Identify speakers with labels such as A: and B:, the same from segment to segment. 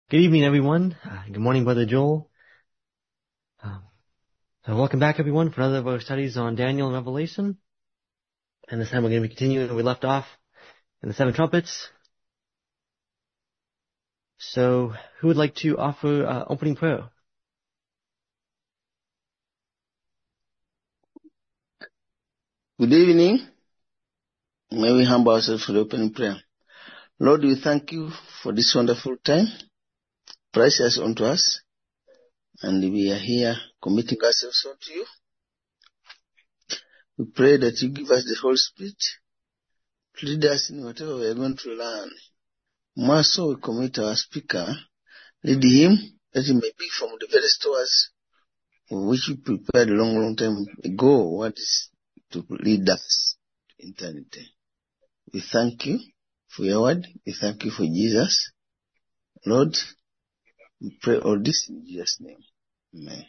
A: Good evening, everyone. Good morning, Brother Joel. Welcome back, everyone, for another of our studies on Daniel and Revelation. And this time we're going to be continuing where we left off in the seven trumpets. So, who would like to offer opening prayer?
B: Good evening. May we humble ourselves for the opening prayer. Lord, we thank you for this wonderful time, precious unto us, and we are here committing ourselves unto you. We pray that you give us the Holy Spirit to lead us in whatever we are going to learn. More so, we commit our speaker, lead him, that he may be from the very stores which you prepared a long time ago, what is to lead us to eternity. We thank you for your word. We thank you for Jesus. Lord, we pray all this in Jesus' name. Amen.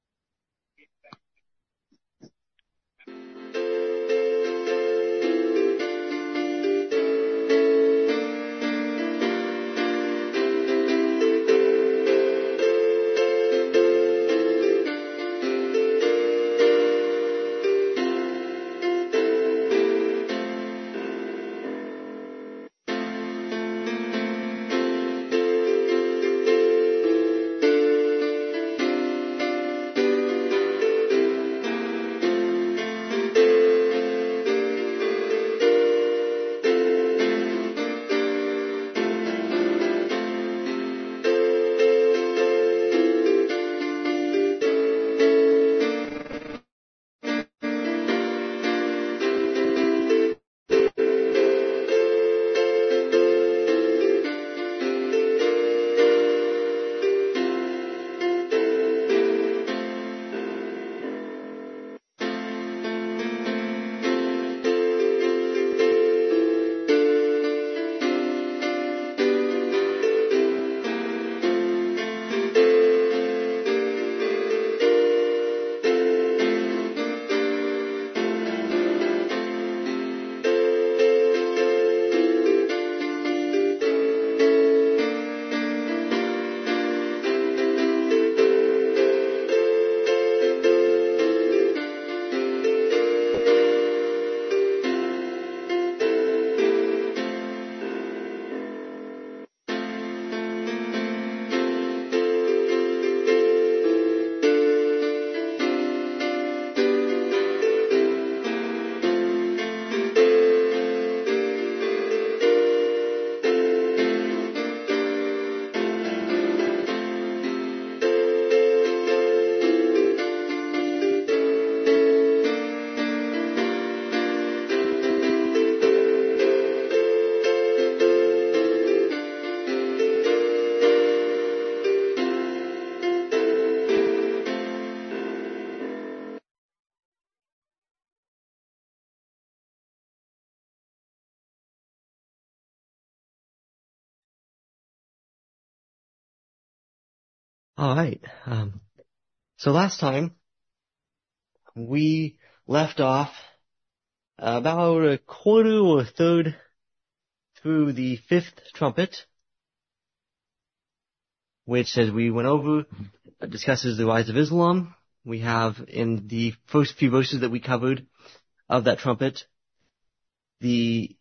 A: All right. So last time we left off about a quarter or a third through the fifth trumpet, which, as we went over, discusses the rise of Islam. We have in the first few verses that we covered of that trumpet the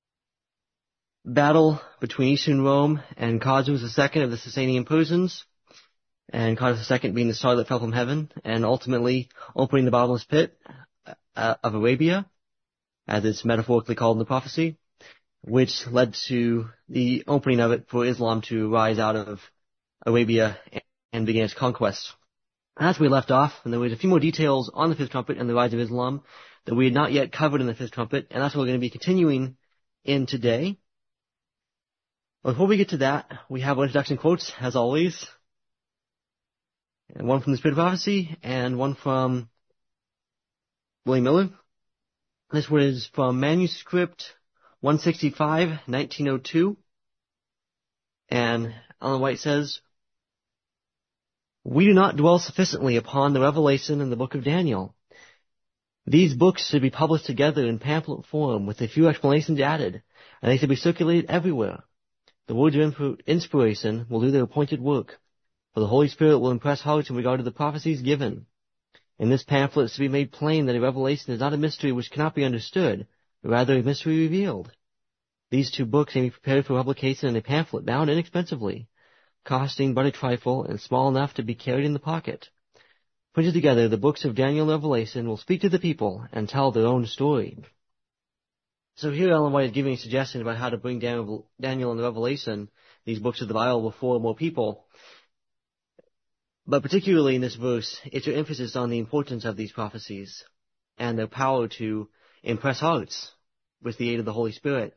A: battle between Eastern Rome and Cosmas II of the Sasanian Persians, and Cosmas II being the star that fell from heaven, and ultimately opening the bottomless pit of Arabia, as it's metaphorically called in the prophecy, which led to the opening of it for Islam to rise out of Arabia and begin its conquest. And that's where we left off, and there was a few more details on the fifth trumpet and the rise of Islam that we had not yet covered in the fifth trumpet, and that's what we're going to be continuing in today. But before we get to that, we have our introduction quotes, as always. And one from the Spirit of Prophecy, and one from William Miller. This one is from Manuscript 165, 1902. And Ellen White says, "We do not dwell sufficiently upon the revelation in the book of Daniel. These books should be published together in pamphlet form with a few explanations added, and they should be circulated everywhere. The words of inspiration will do their appointed work, for the Holy Spirit will impress hearts in regard to the prophecies given. In this pamphlet it is to be made plain that a revelation is not a mystery which cannot be understood, but rather a mystery revealed. These 2 books may be prepared for publication in a pamphlet bound inexpensively, costing but a trifle and small enough to be carried in the pocket. Printed together, the books of Daniel and Revelation will speak to the people and tell their own story. So here Ellen White is giving a suggestion about how to bring Daniel and Revelation, these books of the Bible, before more people. But particularly in this verse, it's her emphasis on the importance of these prophecies and their power to impress hearts with the aid of the Holy Spirit.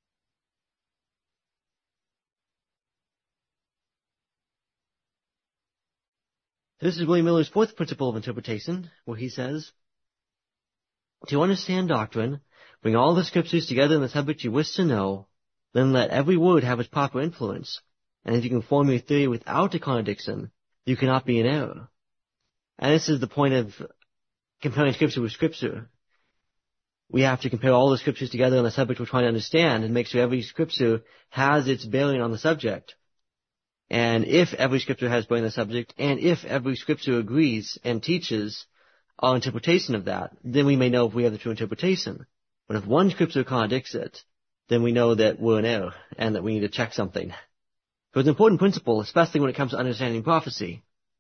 A: This is William Miller's 4th principle of interpretation, where he says, to understand doctrine, bring all the scriptures together in the subject you wish to know, then let every word have its proper influence, and if you can form your theory without a contradiction, you cannot be in error. And this is the point of comparing scripture with scripture. We have to compare all the scriptures together on the subject we're trying to understand and make sure every scripture has its bearing on the subject. And if every scripture has bearing on the subject, and if every scripture agrees and teaches our interpretation of that, then we may know if we have the true interpretation. But if one scripture contradicts it, then we know that we're in error and that we need to check something. So it's an important principle, especially when it comes to understanding prophecy.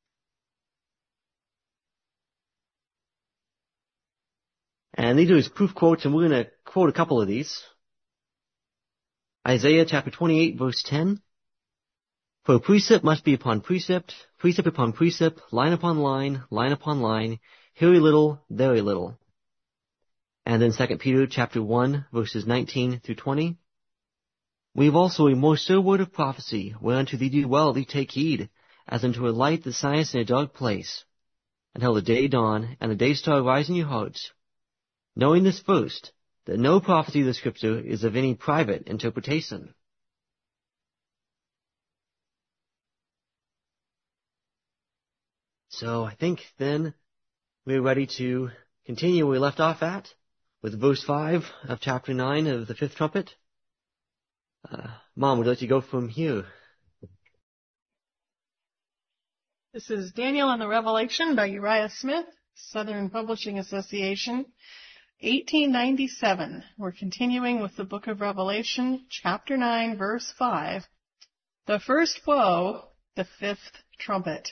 A: And these are his proof quotes, and we're going to quote a couple of these. Isaiah chapter 28, verse 10. For precept must be upon precept, precept upon precept, line upon line upon line, here a little, there a little. And then 2 Peter chapter 1, verses 19 through 20. We have also a more sure word of prophecy, whereunto thee do well thee take heed, as unto a light that shines in a dark place, until the day dawn and the day star rise in your hearts, knowing this first, that no prophecy of the Scripture is of any private interpretation. So I think then we're ready to continue where we left off at, with verse 5 of chapter 9 of the 5th trumpet. Mom, would you like to go from here?
C: This is Daniel and the Revelation by Uriah Smith, Southern Publishing Association, 1897. We're continuing with the book of Revelation, chapter 9, verse 5. The first woe, the 5th trumpet.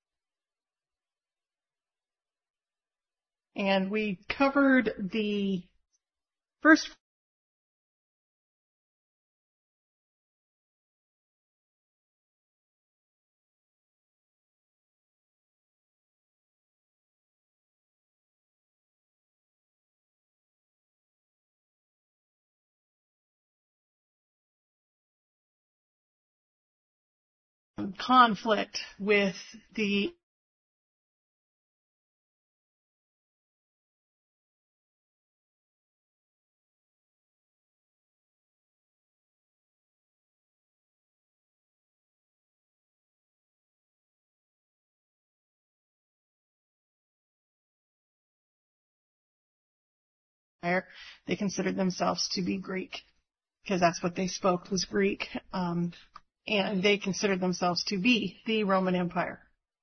C: And we covered the first conflict with the they considered themselves to be Greek, because that's what they spoke was Greek, and they considered themselves to be the Roman Empire.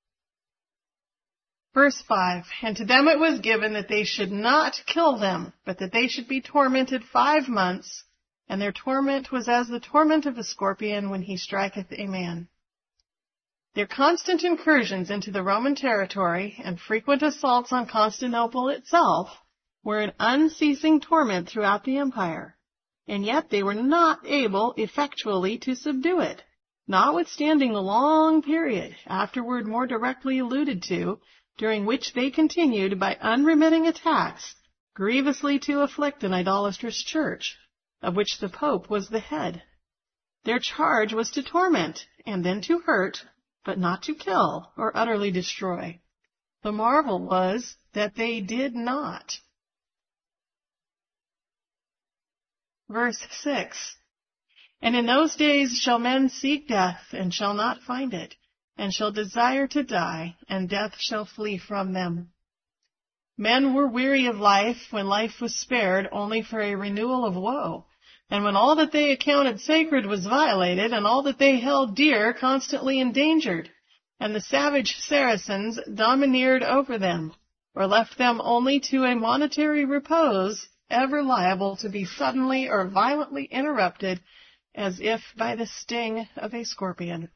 C: Verse 5, and to them it was given that they should not kill them, but that they should be tormented 5 months, and their torment was as the torment of a scorpion when he striketh a man. Their constant incursions into the Roman territory and frequent assaults on Constantinople itself were an unceasing torment throughout the empire, and yet they were not able effectually to subdue it, notwithstanding the long period, afterward more directly alluded to, during which they continued by unremitting attacks grievously to afflict an idolatrous church, of which the Pope was the head. Their charge was to torment, and then to hurt, but not to kill or utterly destroy. The marvel was that they did not. Verse 6, and in those days shall men seek death, and shall not find it, and shall desire to die, and death shall flee from them. Men were weary of life when life was spared only for a renewal of woe. And when all that they accounted sacred was violated, and all that they held dear constantly endangered, and the savage Saracens domineered over them, or left them only to a monetary repose, ever liable to be suddenly or violently interrupted, as if by the sting of a scorpion.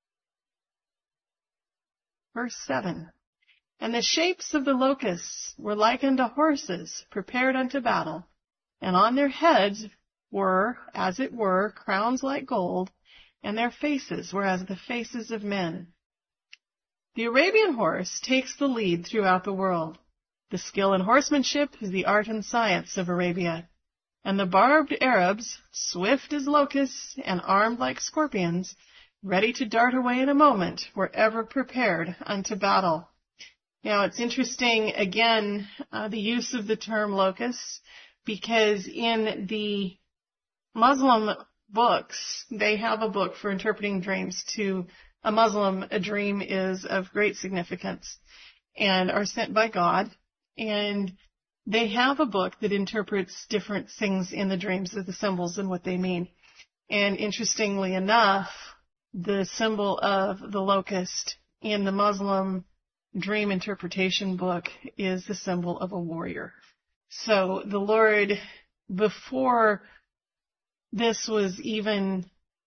C: Verse 7. And the shapes of the locusts were like unto horses prepared unto battle, and on their heads were, as it were, crowns like gold, and their faces were as the faces of men. The Arabian horse takes the lead throughout the world. The skill in horsemanship is the art and science of Arabia. And the barbed Arabs, swift as locusts and armed like scorpions, ready to dart away in a moment, were ever prepared unto battle. Now, it's interesting, again, the use of the term locusts, because in the Muslim books, they have a book for interpreting dreams. To a Muslim, a dream is of great significance and are sent by God. And they have a book that interprets different things in the dreams of the symbols and what they mean. And interestingly enough, the symbol of the locust in the Muslim dream interpretation book is the symbol of a warrior. So the Lord, before this was even,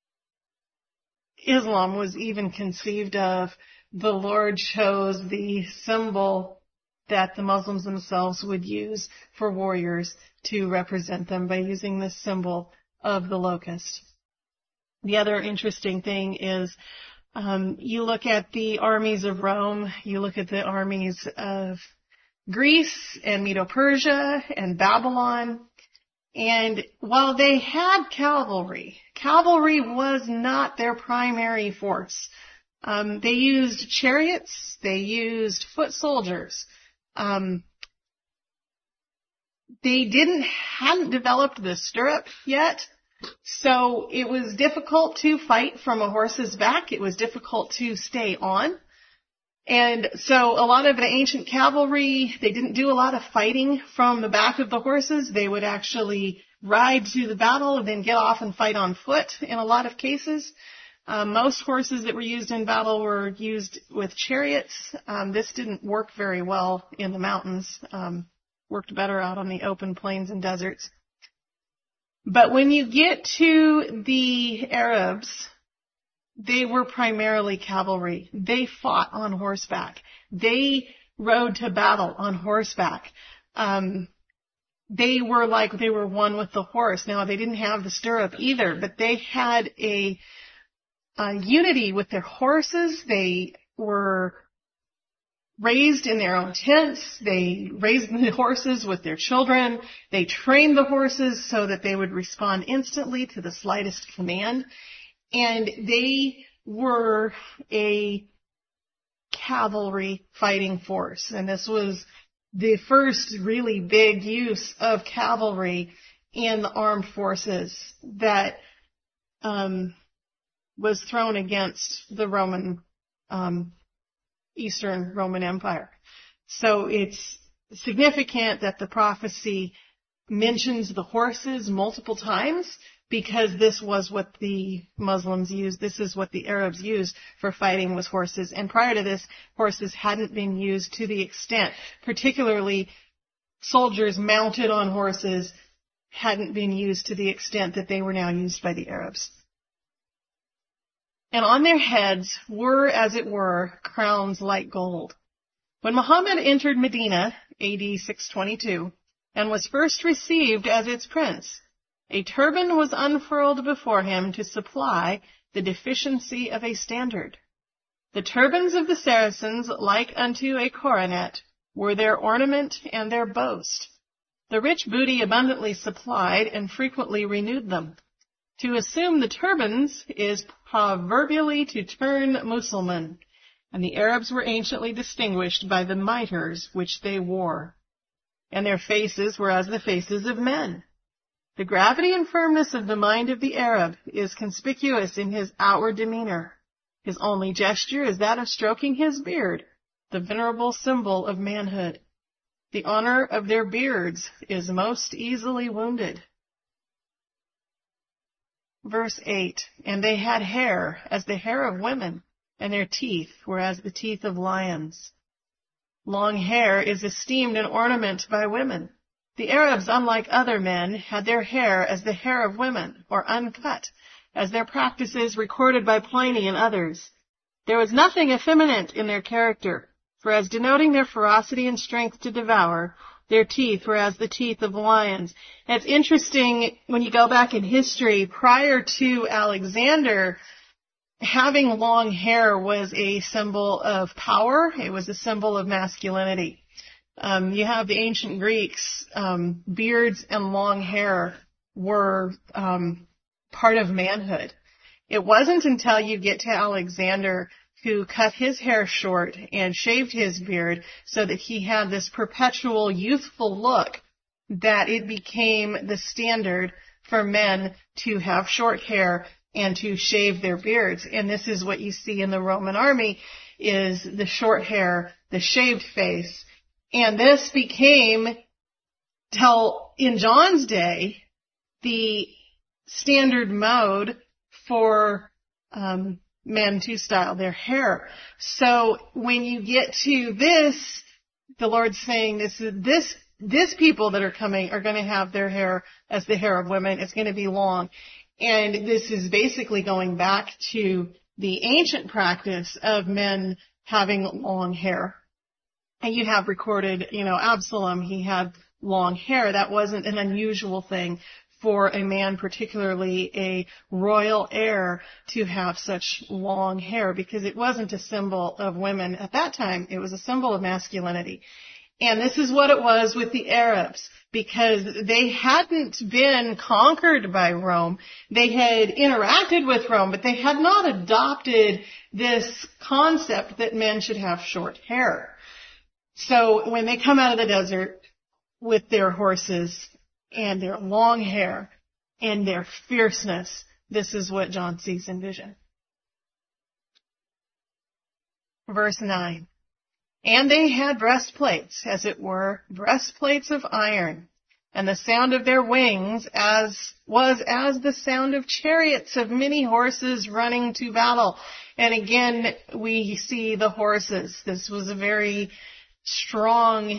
C: Islam was even conceived of, the Lord chose the symbol that the Muslims themselves would use for warriors to represent them by using this symbol of the locust. The other interesting thing is, you look at the armies of Rome, you look at the armies of Greece and Medo-Persia and Babylon, and while they had cavalry was not their primary force. They used chariots, they used foot soldiers. They hadn't developed the stirrup yet, so it was difficult to fight from a horse's back. It was difficult to stay on. And so a lot of the ancient cavalry, they didn't do a lot of fighting from the back of the horses. They would actually ride to the battle and then get off and fight on foot in a lot of cases. Most horses that were used in battle were used with chariots. This didn't work very well in the mountains. Worked better out on the open plains and deserts. But when you get to the Arabs, they were primarily cavalry. They fought on horseback. They rode to battle on horseback. They were one with the horse. Now, they didn't have the stirrup either, but they had a unity with their horses. They were raised in their own tents. They raised the horses with their children. They trained the horses so that they would respond instantly to the slightest command. And they were a cavalry fighting force. And this was the first really big use of cavalry in the armed forces that was thrown against the Roman Eastern Roman Empire. So it's significant that the prophecy mentions the horses multiple times, because this was what the Muslims used. This is what the Arabs used for fighting, was horses. And prior to this, horses hadn't been used to the extent, particularly soldiers mounted on horses hadn't been used to the extent that they were now used by the Arabs. And on their heads were, as it were, crowns like gold. When Muhammad entered Medina, AD 622, and was first received as its prince, a turban was unfurled before him to supply the deficiency of a standard. The turbans of the Saracens, like unto a coronet, were their ornament and their boast. The rich booty abundantly supplied and frequently renewed them. To assume the turbans is proverbially to turn Mussulman, and the Arabs were anciently distinguished by the mitres which they wore, and their faces were as the faces of men. The gravity and firmness of the mind of the Arab is conspicuous in his outward demeanor. His only gesture is that of stroking his beard, the venerable symbol of manhood. The honor of their beards is most easily wounded. Verse 8, and they had hair as the hair of women, and their teeth were as the teeth of lions. Long hair is esteemed an ornament by women. The Arabs, unlike other men, had their hair as the hair of women, or uncut, as their practices recorded by Pliny and others. There was nothing effeminate in their character, for as denoting their ferocity and strength to devour, their teeth were as the teeth of lions. And it's interesting, when you go back in history, prior to Alexander, having long hair was a symbol of power. It was a symbol of masculinity. You have the ancient Greeks, beards and long hair were part of manhood. It wasn't until you get to Alexander, who cut his hair short and shaved his beard so that he had this perpetual youthful look, that it became the standard for men to have short hair and to shave their beards. And this is what you see in the Roman army, is the short hair, the shaved face. And this became, till in John's day, the standard mode for men to style their hair. So when you get to this, the Lord's saying this people that are coming are going to have their hair as the hair of women. It's going to be long. And this is basically going back to the ancient practice of men having long hair. And you have recorded, Absalom, he had long hair. That wasn't an unusual thing for a man, particularly a royal heir, to have such long hair, because it wasn't a symbol of women at that time. It was a symbol of masculinity. And this is what it was with the Arabs, because they hadn't been conquered by Rome. They had interacted with Rome, but they had not adopted this concept that men should have short hair. So when they come out of the desert with their horses and their long hair and their fierceness, this is what John sees in vision. Verse 9. And they had breastplates, as it were, breastplates of iron, and the sound of their wings was as the sound of chariots of many horses running to battle. And again, we see the horses. This was a very strong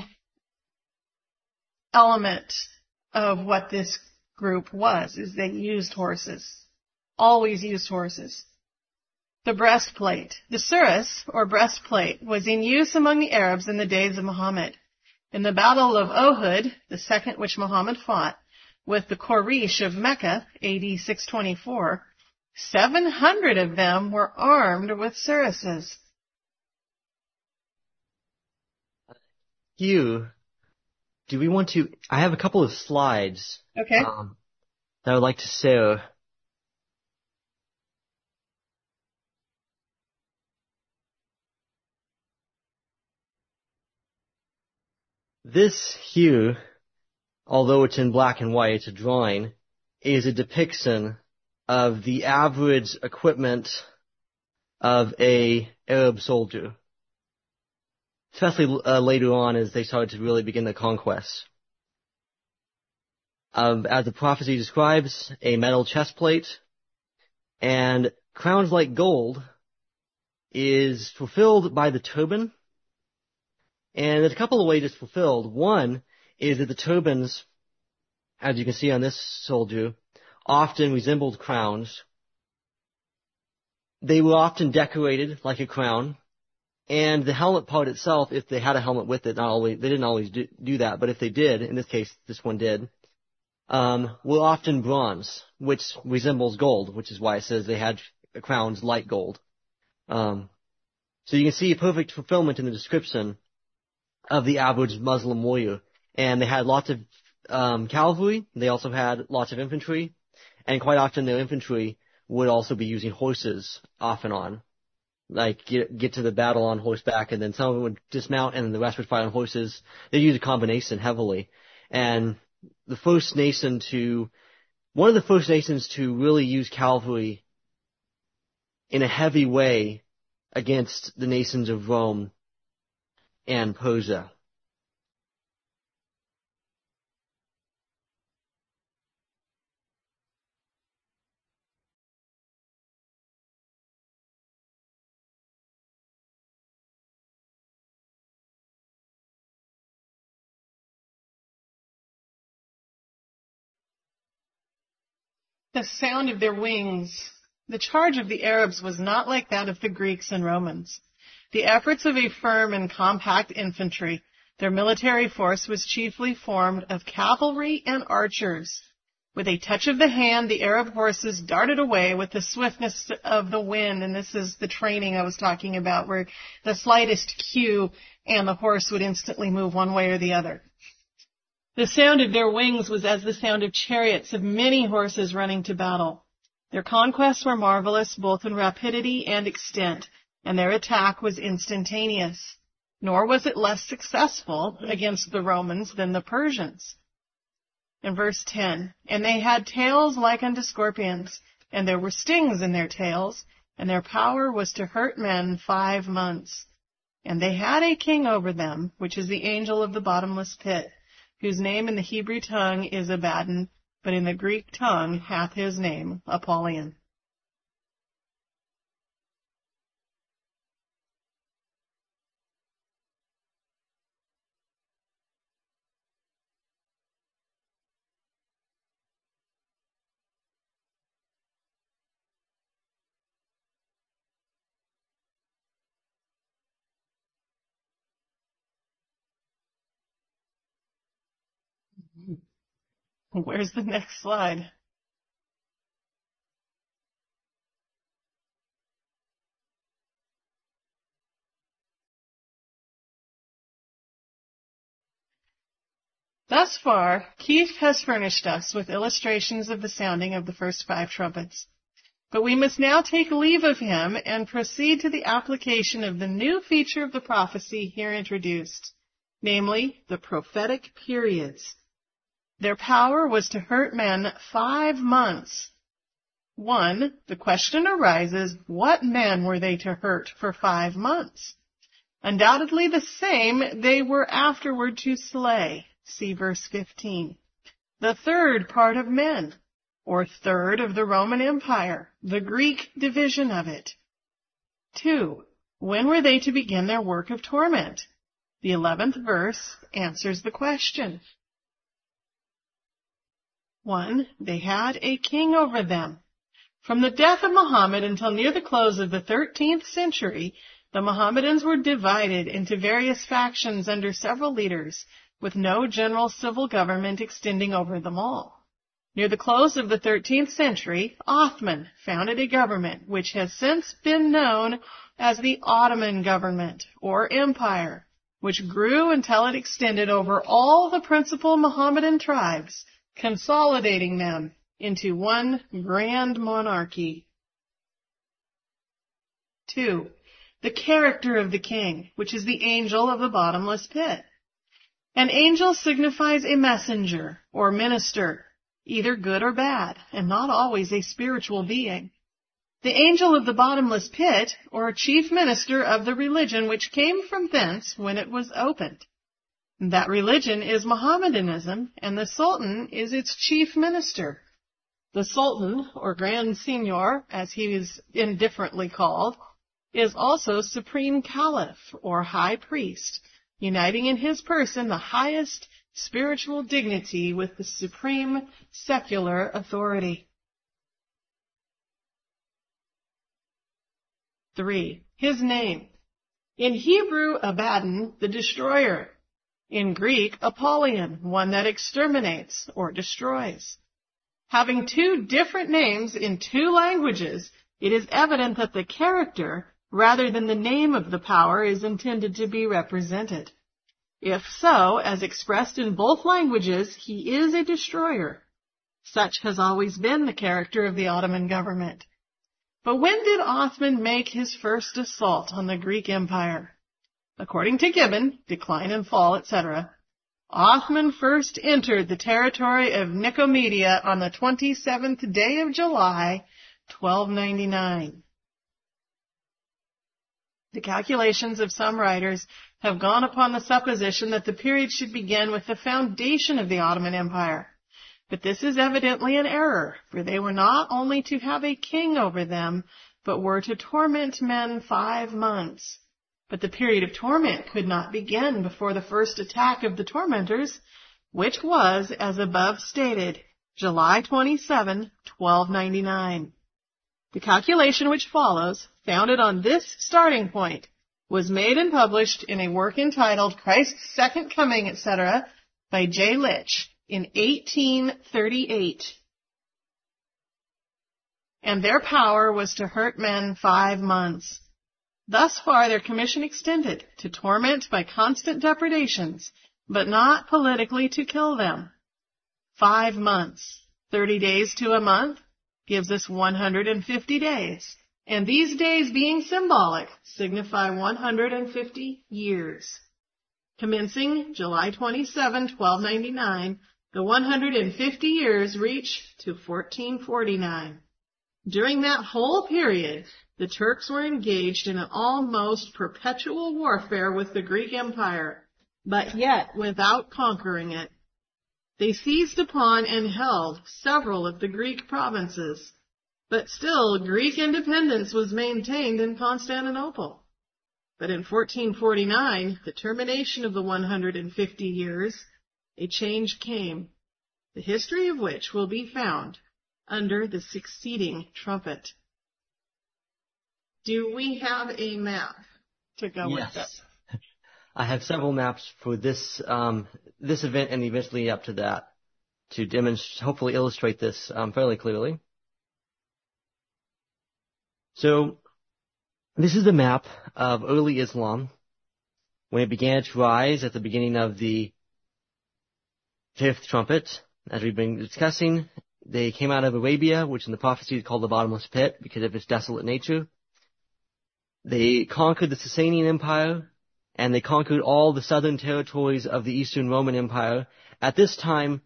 C: element of what this group was, is they used horses. Always used horses. The breastplate. The surus, or breastplate, was in use among the Arabs in the days of Muhammad. In the battle of Uhud, the second which Muhammad fought, with the Quraysh of Mecca, AD 624, 700 of them were armed with suruses.
A: Hugh, do we want to... I have a couple of slides.
C: Okay.
A: That I would like to share. This here, although it's in black and white, it's a drawing, is a depiction of the average equipment of a Arab soldier, especially later on as they started to really begin the conquest. As the prophecy describes, a metal chest plate and crowns like gold is fulfilled by the turban. And there's a couple of ways it's fulfilled. One is that the turbans, as you can see on this soldier, often resembled crowns. They were often decorated like a crown. And the helmet part itself, if they had a helmet with it, they didn't always do that, but if they did, in this case, this one did, were often bronze, which resembles gold, which is why it says they had crowns like gold. So you can see a perfect fulfillment in the description of the average Muslim warrior. And they had lots of cavalry. They also had lots of infantry. And quite often their infantry would also be using horses off and on. Like get to the battle on horseback, and then some of them would dismount and then the rest would fight on horses. They used a combination heavily. And one of the first nations to really use cavalry in a heavy way against the nations of Rome and Persia.
C: The sound of their wings. The charge of the Arabs was not like that of the Greeks and Romans. The efforts of a firm and compact infantry, their military force was chiefly formed of cavalry and archers. With a touch of the hand, the Arab horses darted away with the swiftness of the wind, and this is the training I was talking about, where the slightest cue and the horse would instantly move one way or the other. The sound of their wings was as the sound of chariots of many horses running to battle. Their conquests were marvelous both in rapidity and extent, and their attack was instantaneous. Nor was it less successful against the Romans than the Persians. In verse 10, and they had tails like unto scorpions, and there were stings in their tails, and their power was to hurt men 5 months. And they had a king over them, which is the angel of the bottomless pit, whose name in the Hebrew tongue is Abaddon, but in the Greek tongue hath his name Apollyon. Where's the next slide? Thus far, Keith has furnished us with illustrations of the sounding of the first 5 trumpets. But we must now take leave of him and proceed to the application of the new feature of the prophecy here introduced, namely, the prophetic periods. Their power was to hurt men 5 months. 1. The question arises, what men were they to hurt for 5 months? Undoubtedly the same they were afterward to slay. See verse 15. The third part of men, or third of the Roman Empire, the Greek division of it. 2. When were they to begin their work of torment? The 11th verse answers the question. 1. They had a king over them. From the death of Muhammad until near the close of the 13th century, the Mohammedans were divided into various factions under several leaders, with no general civil government extending over them all. Near the close of the 13th century, Othman founded a government which has since been known as the Ottoman government, or empire, which grew until it extended over all the principal Mohammedan tribes, consolidating them into one grand monarchy. 2. The character of the king, which is the angel of the bottomless pit. An angel signifies a messenger or minister, either good or bad, and not always a spiritual being. The angel of the bottomless pit, or chief minister of the religion which came from thence when it was opened. That religion is Mohammedanism, and the Sultan is its chief minister. The Sultan, or Grand Signior, as he is indifferently called, is also Supreme Caliph, or High Priest, uniting in his person the highest spiritual dignity with the supreme secular authority. 3. His name. In Hebrew, Abaddon, the destroyer. In Greek, Apollyon, one that exterminates or destroys. Having 2 different names in 2 languages, it is evident that the character, rather than the name of the power, is intended to be represented. If so, as expressed in both languages, he is a destroyer. Such has always been the character of the Ottoman government. But when did Othman make his first assault on the Greek Empire? According to Gibbon, Decline and Fall, etc., Othman first entered the territory of Nicomedia on the 27th day of July, 1299. The calculations of some writers have gone upon the supposition that the period should begin with the foundation of the Ottoman Empire. But this is evidently an error, for they were not only to have a king over them, but were to torment men 5 months. But the period of torment could not begin before the first attack of the tormentors, which was, as above stated, July 27, 1299. The calculation which follows, founded on this starting point, was made and published in a work entitled Christ's Second Coming, etc., by J. Litch in 1838. And their power was to hurt men 5 months. Thus far their commission extended, to torment by constant depredations, but not politically to kill them. 5 months, 30 days to a month, gives us 150 days. And these days, being symbolic, signify 150 years. Commencing July 27, 1299, the 150 years reach to 1449. During that whole period, the Turks were engaged in an almost perpetual warfare with the Greek Empire, but yet without conquering it. They seized upon and held several of the Greek provinces, but still Greek independence was maintained in Constantinople. But in 1449, the termination of the 150 years, a change came, the history of which will be found under the succeeding trumpet. Do we have a map to go with this?
A: I have several maps for this this event and eventually up to that to demonstrate, hopefully illustrate this fairly clearly. So this is the map of early Islam when it began to rise at the beginning of the fifth trumpet. As we've been discussing, they came out of Arabia, which in the prophecy is called the bottomless pit because of its desolate nature. They conquered the Sasanian Empire, and they conquered all the southern territories of the Eastern Roman Empire. At this time,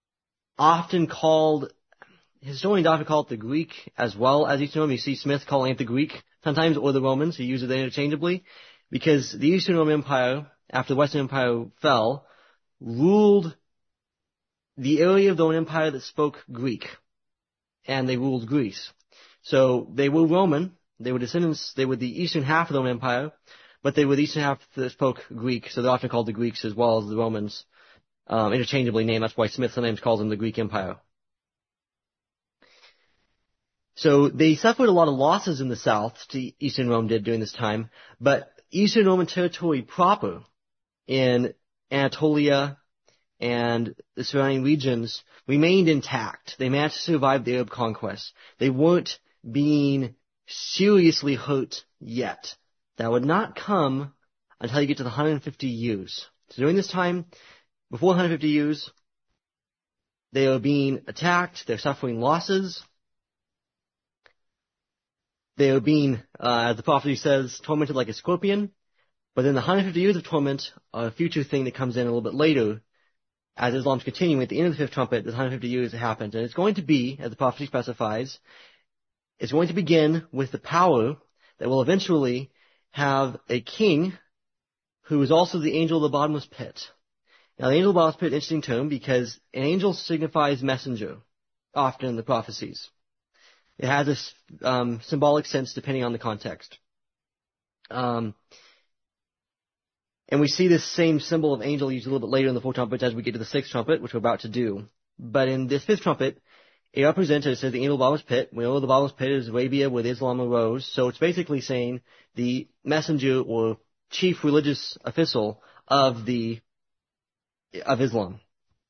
A: historians often call it the Greek as well as Eastern Rome. You see Smith calling it the Greek sometimes, or the Romans, who use it interchangeably, because the Eastern Roman Empire, after the Western Empire fell, ruled the area of the Roman Empire that spoke Greek, and they ruled Greece. So they were Roman, they were descendants, they were the eastern half of the Roman Empire, but they were the eastern half that spoke Greek, so they're often called the Greeks as well as the Romans, interchangeably named. That's why Smith sometimes calls them the Greek Empire. So they suffered a lot of losses in the south, Eastern Rome did during this time, but Eastern Roman territory proper in Anatolia and the surrounding regions remained intact. They managed to survive the Arab conquest. They weren't being seriously hurt yet. That would not come until you get to the 150 years. So during this time, before 150 years, they are being attacked, they're suffering losses, they are being, as the prophecy says, tormented like a scorpion. But then the 150 years of torment are a future thing that comes in a little bit later. As Islam's continuing, at the end of the fifth trumpet, the 150 years happened. And it's going to be, as the prophecy specifies, it's going to begin with the power that will eventually have a king who is also the angel of the bottomless pit. Now, the angel of the bottomless pit is an interesting term because an angel signifies messenger, often in the prophecies. It has this symbolic sense depending on the context. And we see this same symbol of angel used a little bit later in the fourth trumpet as we get to the sixth trumpet, which we're about to do. But in this fifth trumpet, it represents, it says the angel of the bottomless pit. We know the bottomless pit is Arabia where Islam arose. So it's basically saying the messenger or chief religious official of Islam.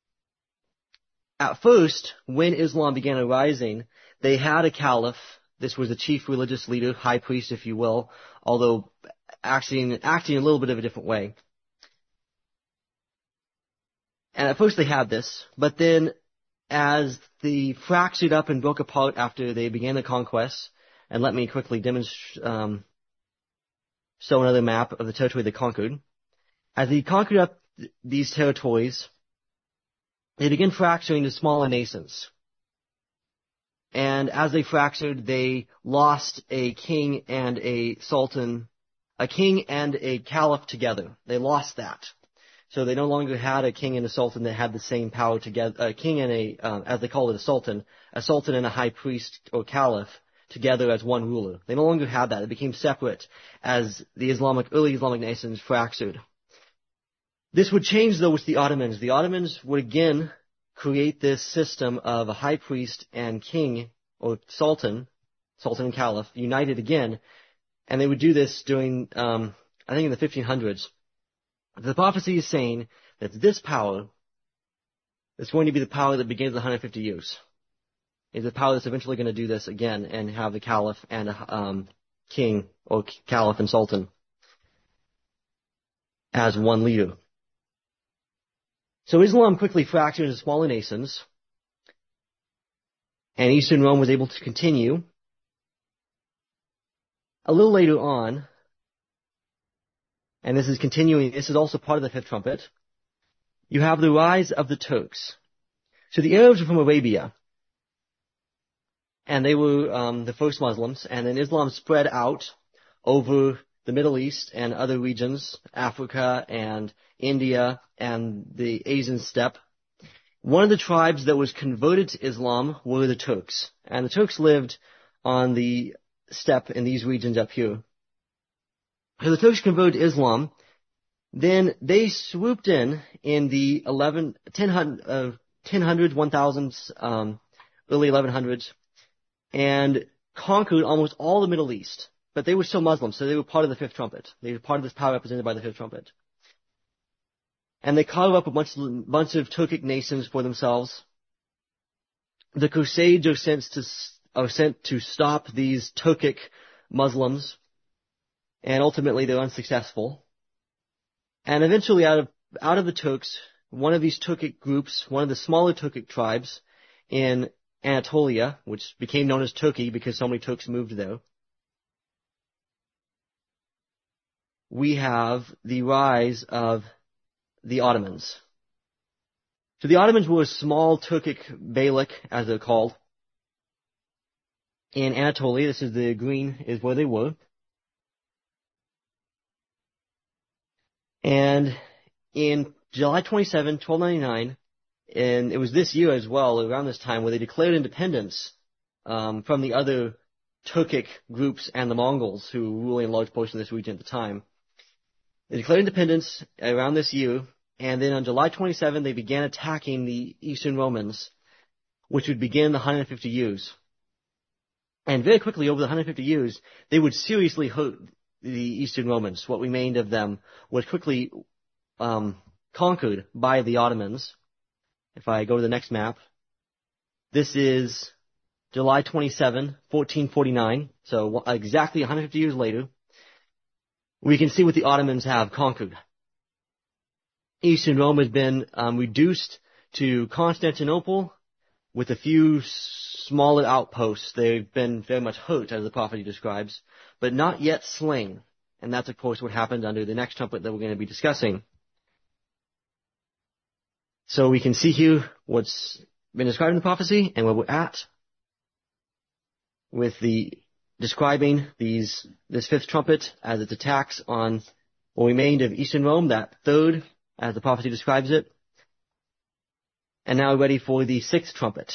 A: At first, when Islam began arising, they had a caliph. This was a chief religious leader, high priest, if you will, although acting a little bit of a different way. And at first they had this, but then as they fractured up and broke apart after they began the conquest, and let me quickly demonstrate, show another map of the territory they conquered. As they conquered up these territories, they began fracturing into smaller nations. And as they fractured, they lost a king and a sultan, a king and a caliph together. They lost that. So they no longer had a king and a sultan that had the same power together, a king and as they called it, a sultan and a high priest or caliph together as one ruler. They no longer had that. It became separate as the early Islamic nations fractured. This would change though with the Ottomans. The Ottomans would again create this system of a high priest and king, or sultan and caliph, united again, and they would do this during, I think in the 1500s. The prophecy is saying that this power is going to be the power that begins the 150 years. Is the power that's eventually going to do this again and have the caliph and a king, or caliph and sultan, as one leader. So Islam quickly fractured into smaller nations, and Eastern Rome was able to continue. A little later on, and this is continuing, this is also part of the fifth trumpet, you have the rise of the Turks. So the Arabs were from Arabia, and they were the first Muslims, and then Islam spread out over the Middle East and other regions, Africa and India and the Asian steppe. One of the tribes that was converted to Islam were the Turks, and the Turks lived on the steppe in these regions up here. So the Turks converted to Islam. Then they swooped in the 1000s, 1000s, early 1100s, and conquered almost all the Middle East. But they were still Muslims, so they were part of the fifth trumpet. They were part of this power represented by the fifth trumpet. And they carved up a bunch of Turkic nations for themselves. The Crusades are sent to stop these Turkic Muslims, and ultimately they're unsuccessful. And eventually, out of the Turks, one of these Turkic groups, one of the smaller Turkic tribes in Anatolia, which became known as Turkey because so many Turks moved there, we have the rise of the Ottomans. So the Ottomans were a small Turkic beylik, as they're called, in Anatolia. This is the green, is where they were. And in July 27, 1299, and it was this year as well, around this time, where they declared independence from the other Turkic groups and the Mongols, who were ruling a large portion of this region at the time. They declared independence around this year, and then on July 27, they began attacking the Eastern Romans, which would begin the 150 years. And very quickly, over the 150 years, they would seriously hurt the Eastern Romans. What remained of them was quickly conquered by the Ottomans. If I go to the next map, this is July 27, 1449, so exactly 150 years later. We can see what the Ottomans have conquered. Eastern Rome has been reduced to Constantinople with a few smaller outposts. They've been very much hurt, as the prophet describes, but not yet slain. And that's, of course, what happened under the next trumpet that we're going to be discussing. So we can see here what's been described in the prophecy and where we're at with the describing this fifth trumpet as its attacks on what remained of Eastern Rome, that third, as the prophecy describes it. And now we're ready for the sixth trumpet.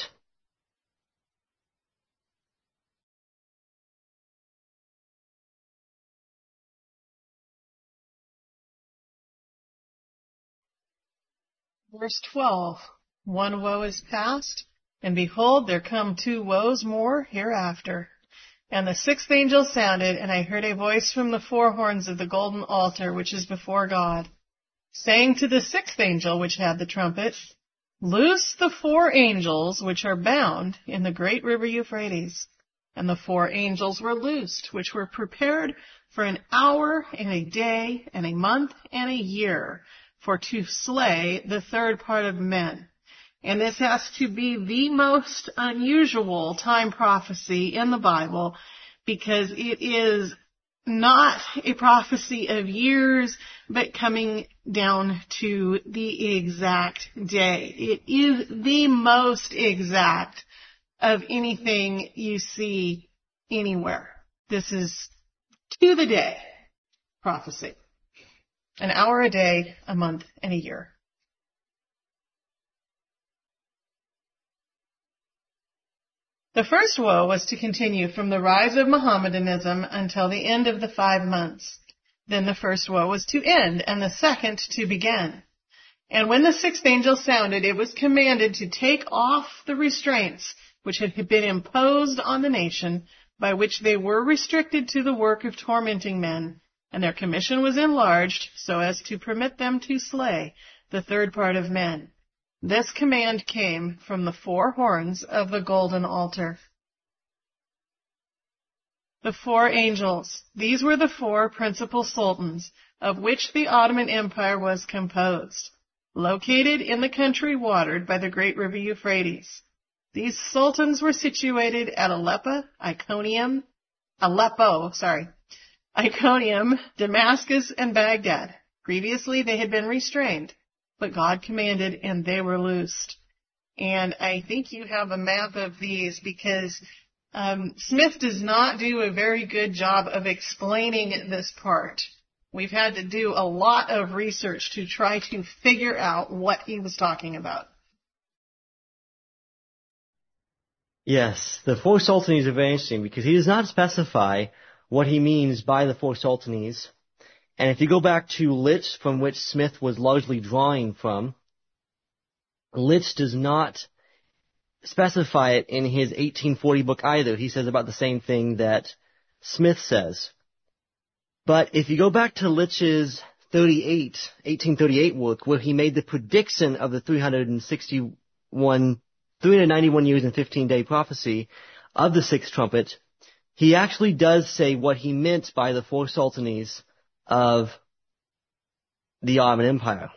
C: Verse 12, one woe is past, and behold, there come two woes more hereafter. And the sixth angel sounded, and I heard a voice from the four horns of the golden altar which is before God, saying to the sixth angel which had the trumpet, Loose the four angels which are bound in the great river Euphrates. And the four angels were loosed, which were prepared for an hour and a day and a month and a year, for to slay the third part of men. And this has to be the most unusual time prophecy in the Bible, because it is not a prophecy of years, but coming down to the exact day. It is the most exact of anything you see anywhere. This is to the day prophecy. An hour a day, a month, and a year. The first woe was to continue from the rise of Mohammedanism until the end of the 5 months. Then the first woe was to end, and the second to begin. And when the sixth angel sounded, it was commanded to take off the restraints which had been imposed on the nation, by which they were restricted to the work of tormenting men, and their commission was enlarged so as to permit them to slay the third part of men. This command came from the four horns of the golden altar. The four angels. These were the four principal sultans, of which the Ottoman Empire was composed, located in the country watered by the great river Euphrates. These sultans were situated at Iconium, Damascus, and Baghdad. Previously they had been restrained, but God commanded and they were loosed. And I think you have a map of these because Smith does not do a very good job of explaining this part. We've had to do a lot of research to try to figure out what he was talking about.
A: Yes, the four sultanies are very interesting because he does not specify what he means by the four sultanies. And if you go back to Litz, from which Smith was largely drawing from, Litz does not specify it in his 1840 book either. He says about the same thing that Smith says. But if you go back to Litz's 1838 work, where he made the prediction of the 391 years and 15-day prophecy of the sixth trumpet, he actually does say what he meant by the four sultanies of the Ottoman Empire,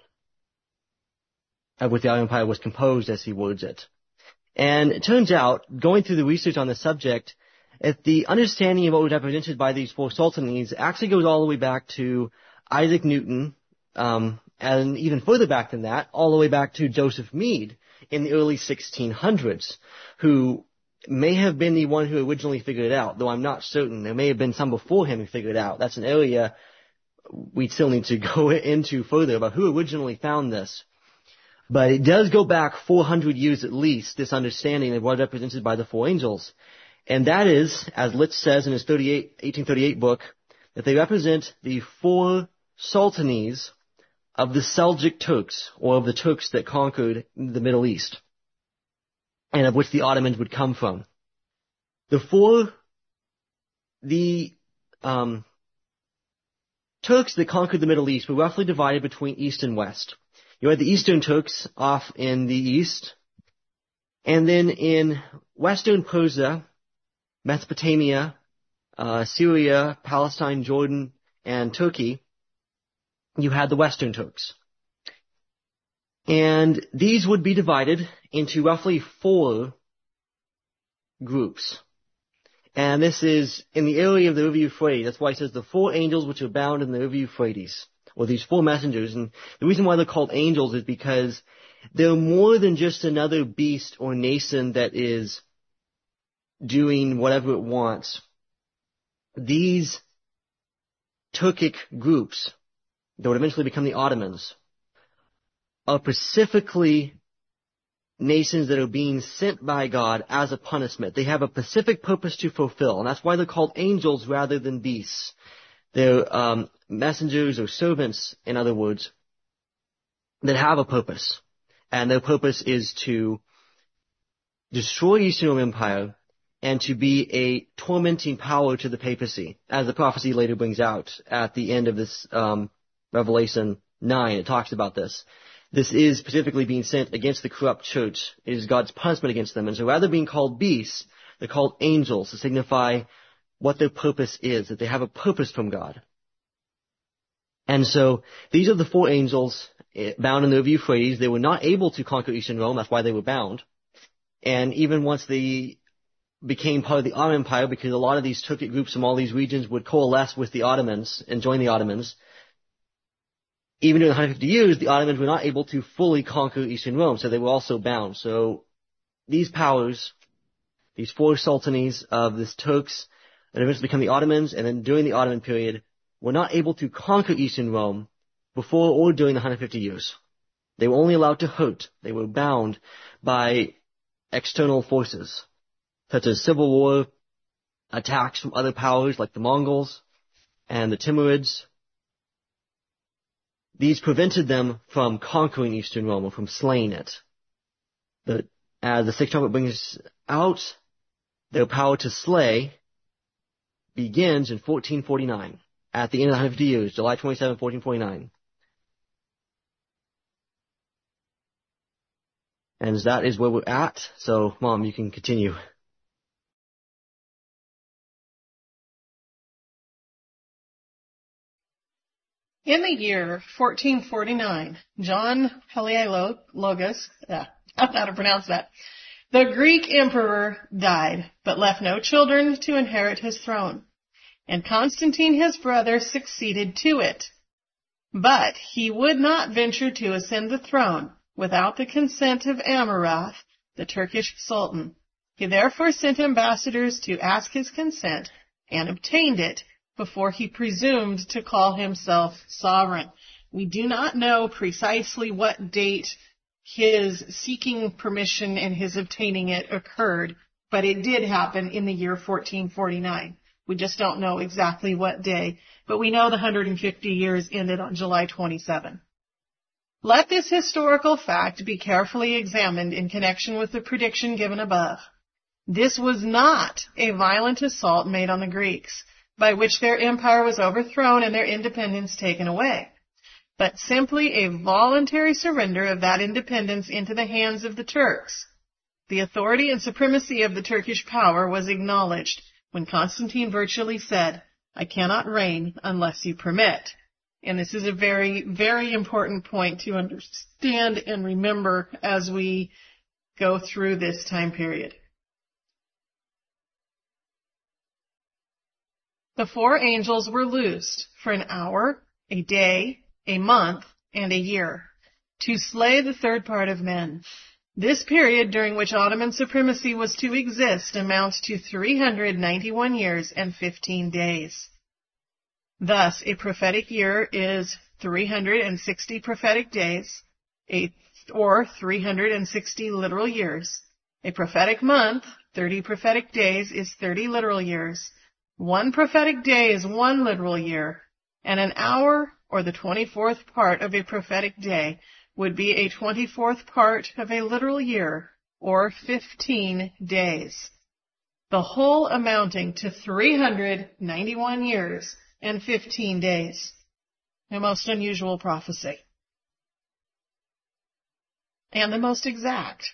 A: of which the Ottoman Empire was composed, as he words it. And it turns out, going through the research on the subject, that the understanding of what was represented by these four sultanies actually goes all the way back to Isaac Newton, and even further back than that, all the way back to Joseph Meade in the early 1600s, who may have been the one who originally figured it out, though I'm not certain. There may have been some before him who figured it out. That's an area we still need to go into further about who originally found this. But it does go back 400 years at least, this understanding of what is represented by the four angels. And that is, as Litz says in his 1838 book, that they represent the four sultanies of the Seljuk Turks, or of the Turks that conquered the Middle East, and of which the Ottomans would come from. The Turks that conquered the Middle East were roughly divided between East and West. You had the Eastern Turks off in the east, and then in Western Persia, Mesopotamia, Syria, Palestine, Jordan, and Turkey, you had the Western Turks. And these would be divided into roughly four groups. And this is in the area of the river Euphrates. That's why it says the four angels which are bound in the river Euphrates, or these four messengers. And the reason why they're called angels is because they're more than just another beast or nation that is doing whatever it wants. These Turkic groups that would eventually become the Ottomans are specifically nations that are being sent by God as a punishment. They have a specific purpose to fulfill, and that's why they're called angels rather than beasts. They're messengers or servants, in other words, that have a purpose. And their purpose is to destroy the Eastern Roman Empire and to be a tormenting power to the papacy, as the prophecy later brings out at the end of this Revelation 9. It talks about this. This is specifically being sent against the corrupt church. It is God's punishment against them. And so rather than being called beasts, they're called angels to signify what their purpose is, that they have a purpose from God. And so these are the four angels bound in the river Euphrates. They were not able to conquer Eastern Rome. That's why they were bound. And even once they became part of the Ottoman Empire, because a lot of these Turkic groups from all these regions would coalesce with the Ottomans and join the Ottomans, even during the 150 years, the Ottomans were not able to fully conquer Eastern Rome, so they were also bound. So these powers, these four sultanies of the Turks that eventually become the Ottomans, and then during the Ottoman period, were not able to conquer Eastern Rome before or during the 150 years. They were only allowed to hurt. They were bound by external forces, such as civil war, attacks from other powers like the Mongols and the Timurids. these prevented them from conquering Eastern Rome or from slaying it. As the sixth trumpet brings out, their power to slay begins in 1449, at the end of the 150 years, July 27, 1449. And that is where we're at. So, Mom, you can continue.
C: In the year 1449, John Palaiologos, I don't know how to pronounce that, the Greek emperor died, but left no children to inherit his throne. And Constantine, his brother, succeeded to it. But he would not venture to ascend the throne without the consent of Amurath, the Turkish sultan. He therefore sent ambassadors to ask his consent, and obtained it, before he presumed to call himself sovereign. We do not know precisely what date his seeking permission and his obtaining it occurred, but it did happen in the year 1449. We just don't know exactly what day, but we know the 150 years ended on July 27. Let this historical fact be carefully examined in connection with the prediction given above. This was not a violent assault made on the Greeks, by which their empire was overthrown and their independence taken away, but simply a voluntary surrender of that independence into the hands of the Turks. The authority and supremacy of the Turkish power was acknowledged when Constantine virtually said, "I cannot reign unless you permit." And this is a very, very important point to understand and remember as we go through this time period. The four angels were loosed for an hour, a day, a month, and a year, to slay the third part of men. This period during which Ottoman supremacy was to exist amounts to 391 years and 15 days. Thus, a prophetic year is 360 prophetic days, or 360 literal years. A prophetic month, 30 prophetic days, is 30 literal years. One prophetic day is 1 literal year, and an hour, or the 24th part of a prophetic day, would be a 24th part of a literal year, or 15 days. The whole amounting to 391 years and 15 days. A most unusual prophecy. And the most exact.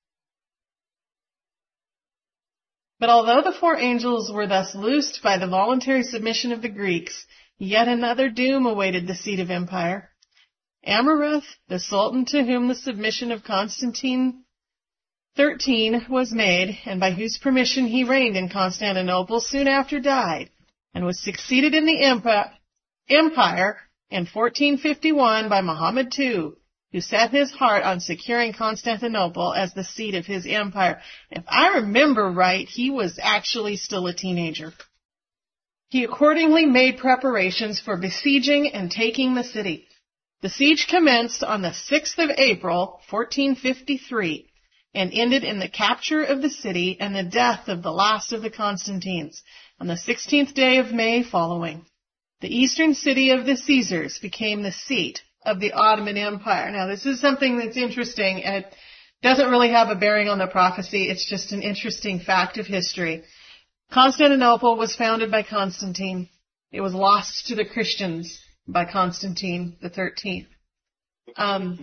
C: But although the four angels were thus loosed by the voluntary submission of the Greeks, yet another doom awaited the seat of empire. Amurath, the sultan to whom the submission of Constantine XIII was made, and by whose permission he reigned in Constantinople, soon after died, and was succeeded in the empire in 1451 by Muhammad II, who set his heart on securing Constantinople as the seat of his empire. If I remember right, he was actually still a teenager. He accordingly made preparations for besieging and taking the city. The siege commenced on the 6th of April, 1453, and ended in the capture of the city and the death of the last of the Constantines on the 16th day of May following. The eastern city of the Caesars became the seat of the Ottoman Empire. Now, this is something that's interesting. It doesn't really have a bearing on the prophecy. It's just an interesting fact of history. Constantinople was founded by Constantine. It was lost to the Christians by Constantine the 13th. I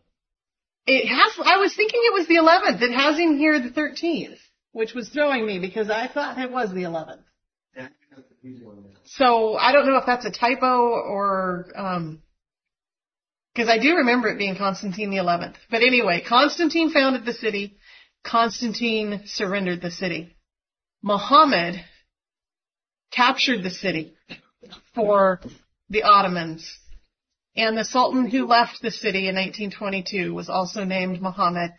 C: was thinking it was the 11th. It has in here the 13th, which was throwing me because I thought it was the 11th. So I don't know if that's a typo or, because I do remember it being Constantine the 11th. But anyway, Constantine founded the city. Constantine surrendered the city. Muhammad captured the city for the Ottomans. And the Sultan who left the city in 1922 was also named Muhammad.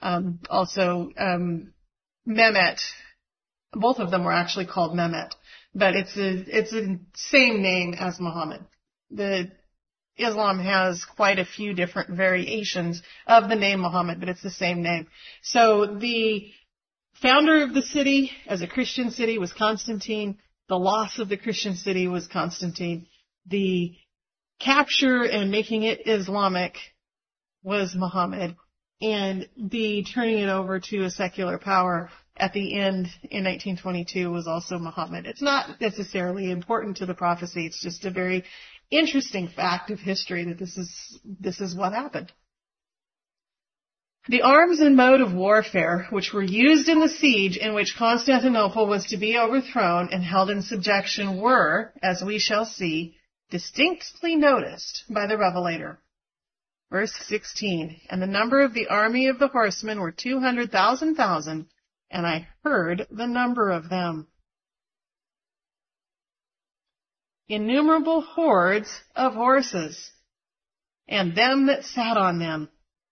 C: Mehmet. Both of them were actually called Mehmet. But it's the same name as Muhammad. Islam has quite a few different variations of the name Muhammad, but it's the same name. So the founder of the city as a Christian city was Constantine. The loss of the Christian city was Constantine. The capture and making it Islamic was Muhammad, and the turning it over to a secular power at the end in 1922 was also Muhammad. It's not necessarily important to the prophecy. It's just a very interesting fact of history that this is what happened. The arms and mode of warfare which were used in the siege in which Constantinople was to be overthrown and held in subjection were, as we shall see, distinctly noticed by the Revelator. Verse 16, and the number of the army of the horsemen were 200,000, and I heard the number of them. Innumerable hordes of horses, and them that sat on them.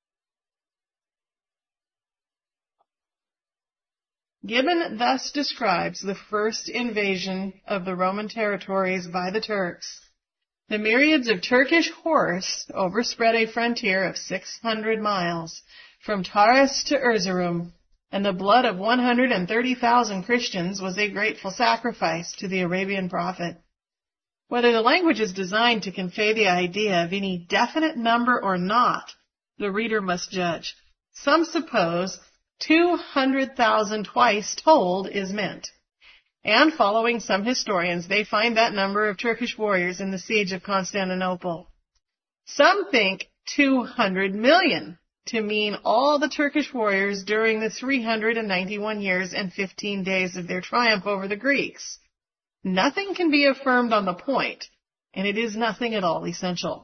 C: Gibbon thus describes the first invasion of the Roman territories by the Turks. The myriads of Turkish horse overspread a frontier of 600 miles, from Taurus to Erzurum, and the blood of 130,000 Christians was a grateful sacrifice to the Arabian prophet. Whether the language is designed to convey the idea of any definite number or not, the reader must judge. Some suppose 200,000 twice told is meant. And following some historians, they find that number of Turkish warriors in the siege of Constantinople. Some think 200 million to mean all the Turkish warriors during the 391 years and 15 days of their triumph over the Greeks. Nothing can be affirmed on the point, and it is nothing at all essential.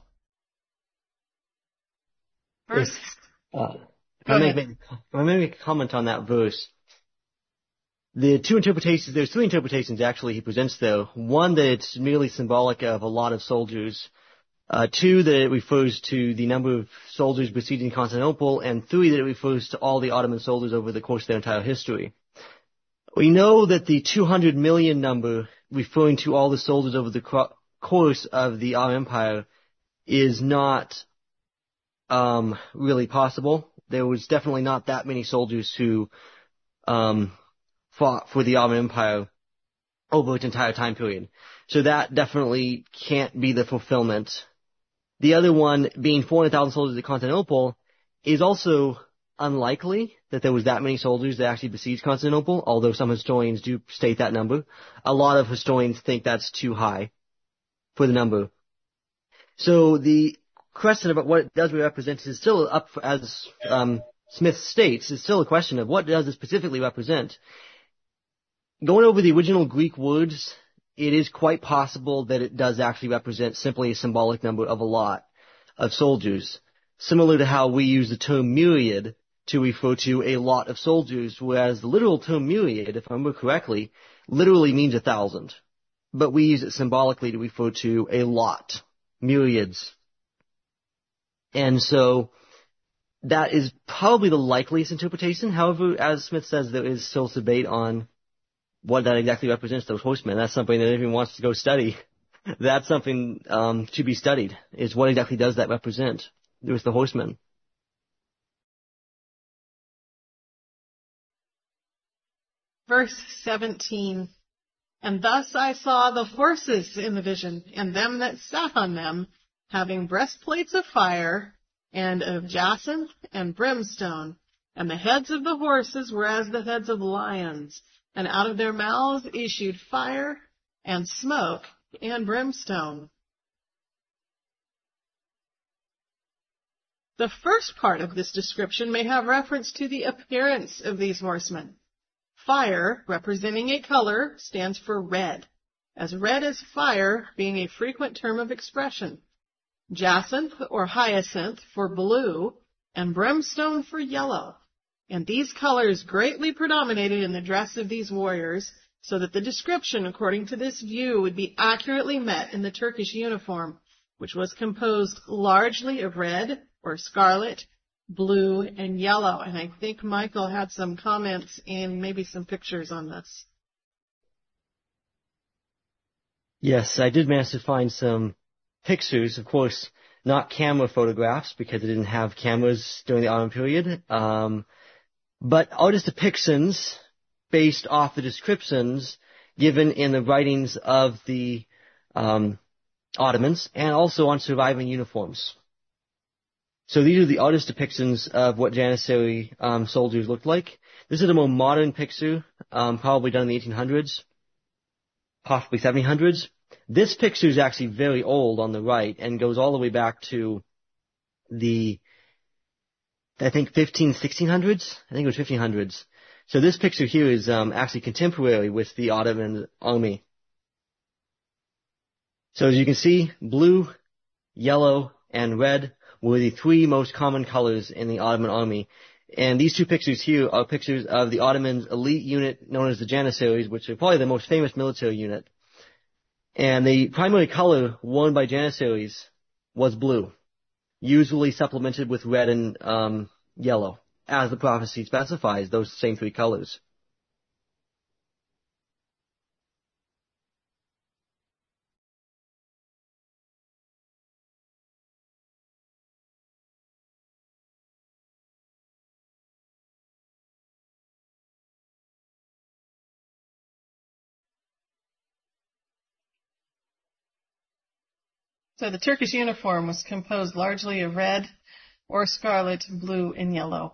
C: Verse.
A: If I may make a comment on that verse. There's three interpretations actually he presents though. One, that it's merely symbolic of a lot of soldiers. Two, that it refers to the number of soldiers besieging Constantinople. And three, that it refers to all the Ottoman soldiers over the course of their entire history. We know that the 200 million number, referring to all the soldiers over the course of the Ottoman Empire, is not really possible. There was definitely not that many soldiers who fought for the Ottoman Empire over its entire time period. So that definitely can't be the fulfillment. The other one, being 400,000 soldiers at Constantinople, is also unlikely that there was that many soldiers that actually besieged Constantinople, although some historians do state that number. A lot of historians think that's too high for the number. So the question about what it does represent is still up, as Smith states, is still a question of what does it specifically represent. Going over the original Greek words, it is quite possible that it does actually represent simply a symbolic number of a lot of soldiers, similar to how we use the term myriad to refer to a lot of soldiers, whereas the literal term myriad, if I remember correctly, literally means 1,000. But we use it symbolically to refer to a lot, myriads. And so that is probably the likeliest interpretation. However, as Smith says, there is still debate on what that exactly represents, those horsemen. That's something that everyone wants to go study. That's something to be studied, is what exactly does that represent? There's the horsemen.
C: Verse 17, and thus I saw the horses in the vision, and them that sat on them, having breastplates of fire, and of jacinth and brimstone, and the heads of the horses were as the heads of lions, and out of their mouths issued fire, and smoke, and brimstone. The first part of this description may have reference to the appearance of these horsemen. Fire, representing a color, stands for red, as red as fire being a frequent term of expression. Jacinth or hyacinth for blue, and brimstone for yellow. And these colors greatly predominated in the dress of these warriors, so that the description, according to this view, would be accurately met in the Turkish uniform, which was composed largely of red or scarlet, blue, and yellow. And I think Michael had some comments and maybe some pictures on this.
A: Yes, I did manage to find some pictures, of course, not camera photographs, because they didn't have cameras during the Ottoman period, but artist depictions based off the descriptions given in the writings of the Ottomans, and also on surviving uniforms. So these are the artist depictions of what Janissary soldiers looked like. This is a more modern picture, probably done in the 1800s, possibly 1700s. This picture is actually very old on the right and goes all the way back to the, I think, 1600s? I think it was 1500s. So this picture here is actually contemporary with the Ottoman army. So as you can see, blue, yellow, and red were the three most common colors in the Ottoman army. And these two pictures here are pictures of the Ottoman elite unit known as the Janissaries, which are probably the most famous military unit. And the primary color worn by Janissaries was blue, usually supplemented with red and yellow, as the prophecy specifies, those same three colors.
C: So the Turkish uniform was composed largely of red or scarlet, blue, and yellow.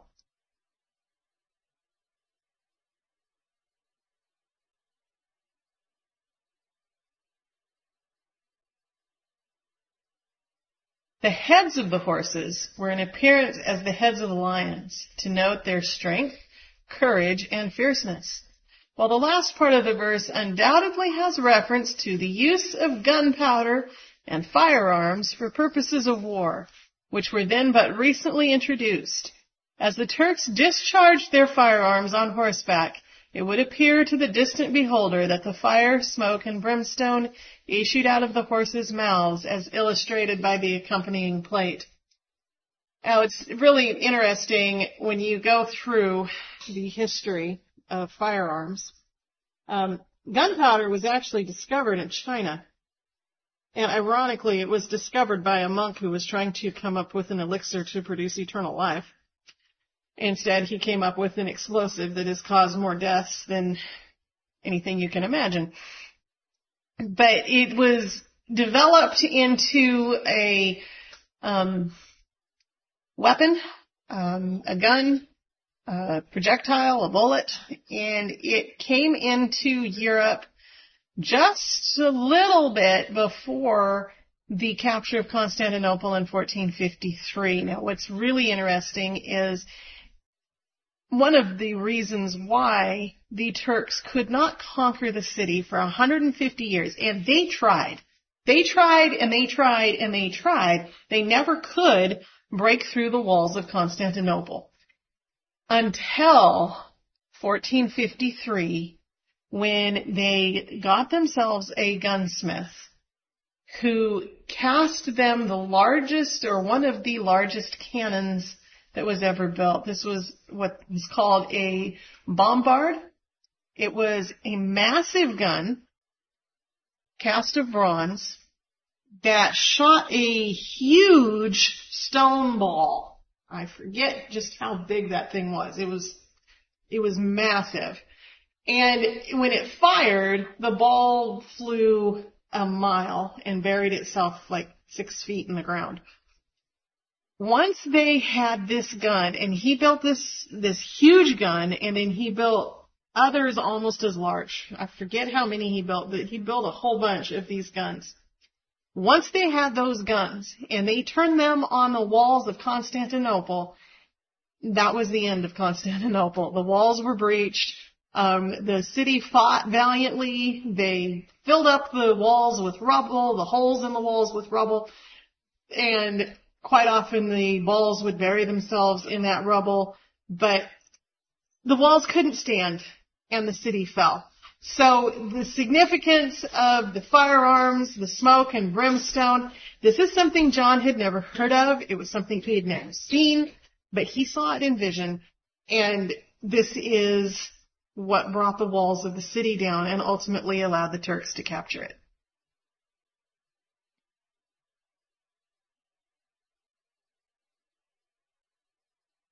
C: The heads of the horses were in appearance as the heads of the lions, to note their strength, courage, and fierceness. While the last part of the verse undoubtedly has reference to the use of gunpowder and firearms for purposes of war, which were then but recently introduced. As the Turks discharged their firearms on horseback, it would appear to the distant beholder that the fire, smoke, and brimstone issued out of the horses' mouths, as illustrated by the accompanying plate. Now, it's really interesting when you go through the history of firearms. Gunpowder was actually discovered in China. And ironically, it was discovered by a monk who was trying to come up with an elixir to produce eternal life. Instead, he came up with an explosive that has caused more deaths than anything you can imagine. But it was developed into a weapon, a gun, a projectile, a bullet, and it came into Europe just a little bit before the capture of Constantinople in 1453. Now, what's really interesting is one of the reasons why the Turks could not conquer the city for 150 years, and they tried. They tried and they tried and they tried. They never could break through the walls of Constantinople until 1453, when they got themselves a gunsmith who cast them the largest, or one of the largest, cannons that was ever built. This was what was called a bombard. It was a massive gun cast of bronze that shot a huge stone ball. I forget just how big that thing was. It was massive. And when it fired, the ball flew a mile and buried itself like 6 feet in the ground. Once they had this gun, and he built this huge gun, and then he built others almost as large. I forget how many he built, but he built a whole bunch of these guns. Once they had those guns, and they turned them on the walls of Constantinople, that was the end of Constantinople. The walls were breached. The city fought valiantly. They filled up the walls with rubble, the holes in the walls with rubble, and quite often the balls would bury themselves in that rubble, but the walls couldn't stand, and the city fell. So the significance of the firearms, the smoke and brimstone, this is something John had never heard of. It was something he had never seen, but he saw it in vision, and this is what brought the walls of the city down and ultimately allowed the Turks to capture it.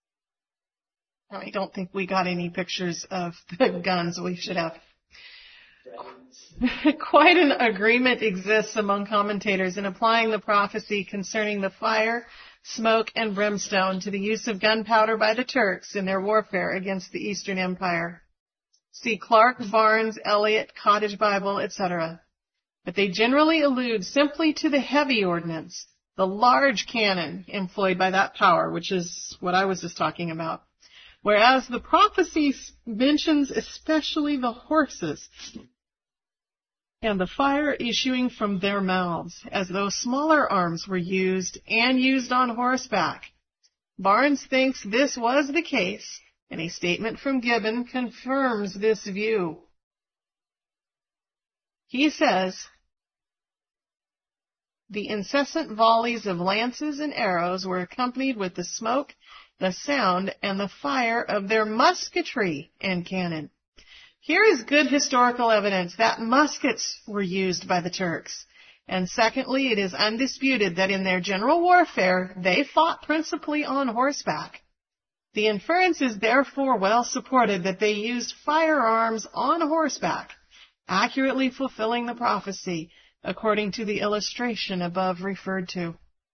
C: I don't think we got any pictures of the guns. We should have. Quite an agreement exists among commentators in applying the prophecy concerning the fire, smoke, and brimstone to the use of gunpowder by the Turks in their warfare against the Eastern Empire. See Clark, Barnes, Eliot, Cottage Bible, etc. But they generally allude simply to the heavy ordnance, the large cannon employed by that power, which is what I was just talking about. Whereas the prophecy mentions especially the horses and the fire issuing from their mouths, as though smaller arms were used and used on horseback. Barnes thinks this was the case, and a statement from Gibbon confirms this view. He says, the incessant volleys of lances and arrows were accompanied with the smoke, the sound, and the fire of their musketry and cannon. Here is good historical evidence that muskets were used by the Turks. And secondly, it is undisputed that in their general warfare, they fought principally on horseback. The inference is therefore well supported that they used firearms on horseback, accurately fulfilling the prophecy, according to the illustration above referred to.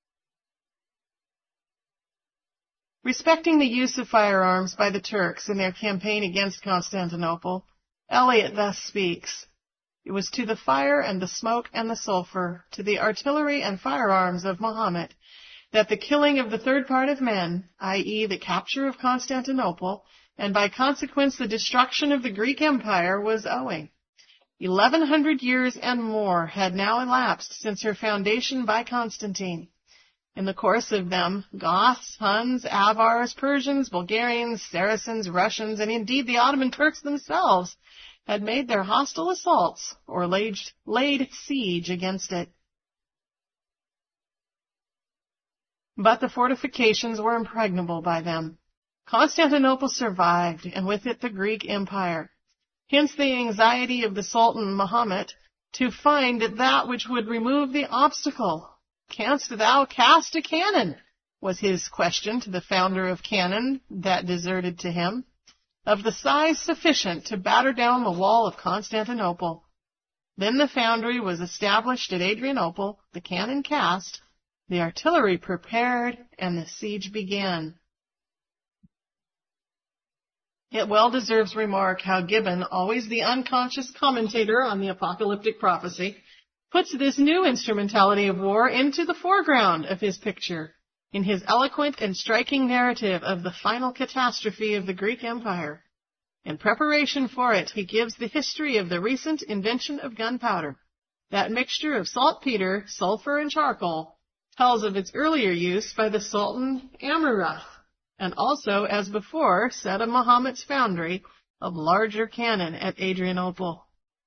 C: Respecting the use of firearms by the Turks in their campaign against Constantinople, Eliot thus speaks, it was to the fire and the smoke and the sulfur, to the artillery and firearms of Mahomet, that the killing of the third part of men, i.e. the capture of Constantinople, and by consequence the destruction of the Greek Empire, was owing. 1100 years and more had now elapsed since her foundation by Constantine. In the course of them, Goths, Huns, Avars, Persians, Bulgarians, Saracens, Russians, and indeed the Ottoman Turks themselves had made their hostile assaults or laid siege against it. But the fortifications were impregnable by them. Constantinople survived, and with it the Greek Empire. Hence the anxiety of the Sultan Mahomet to find that which would remove the obstacle. Canst thou cast a cannon? Was his question to the founder of cannon that deserted to him, of the size sufficient to batter down the wall of Constantinople. Then the foundry was established at Adrianople, the cannon cast, the artillery prepared, and the siege began. It well deserves remark how Gibbon, always the unconscious commentator on the apocalyptic prophecy, puts this new instrumentality of war into the foreground of his picture in his eloquent and striking narrative of the final catastrophe of the Greek Empire. In preparation for it, he gives the history of the recent invention of gunpowder. That mixture of saltpeter, sulfur, and charcoal tells of its earlier use by the Sultan Amurath, and also, as before, said of Mahomet's foundry of larger cannon at Adrianople.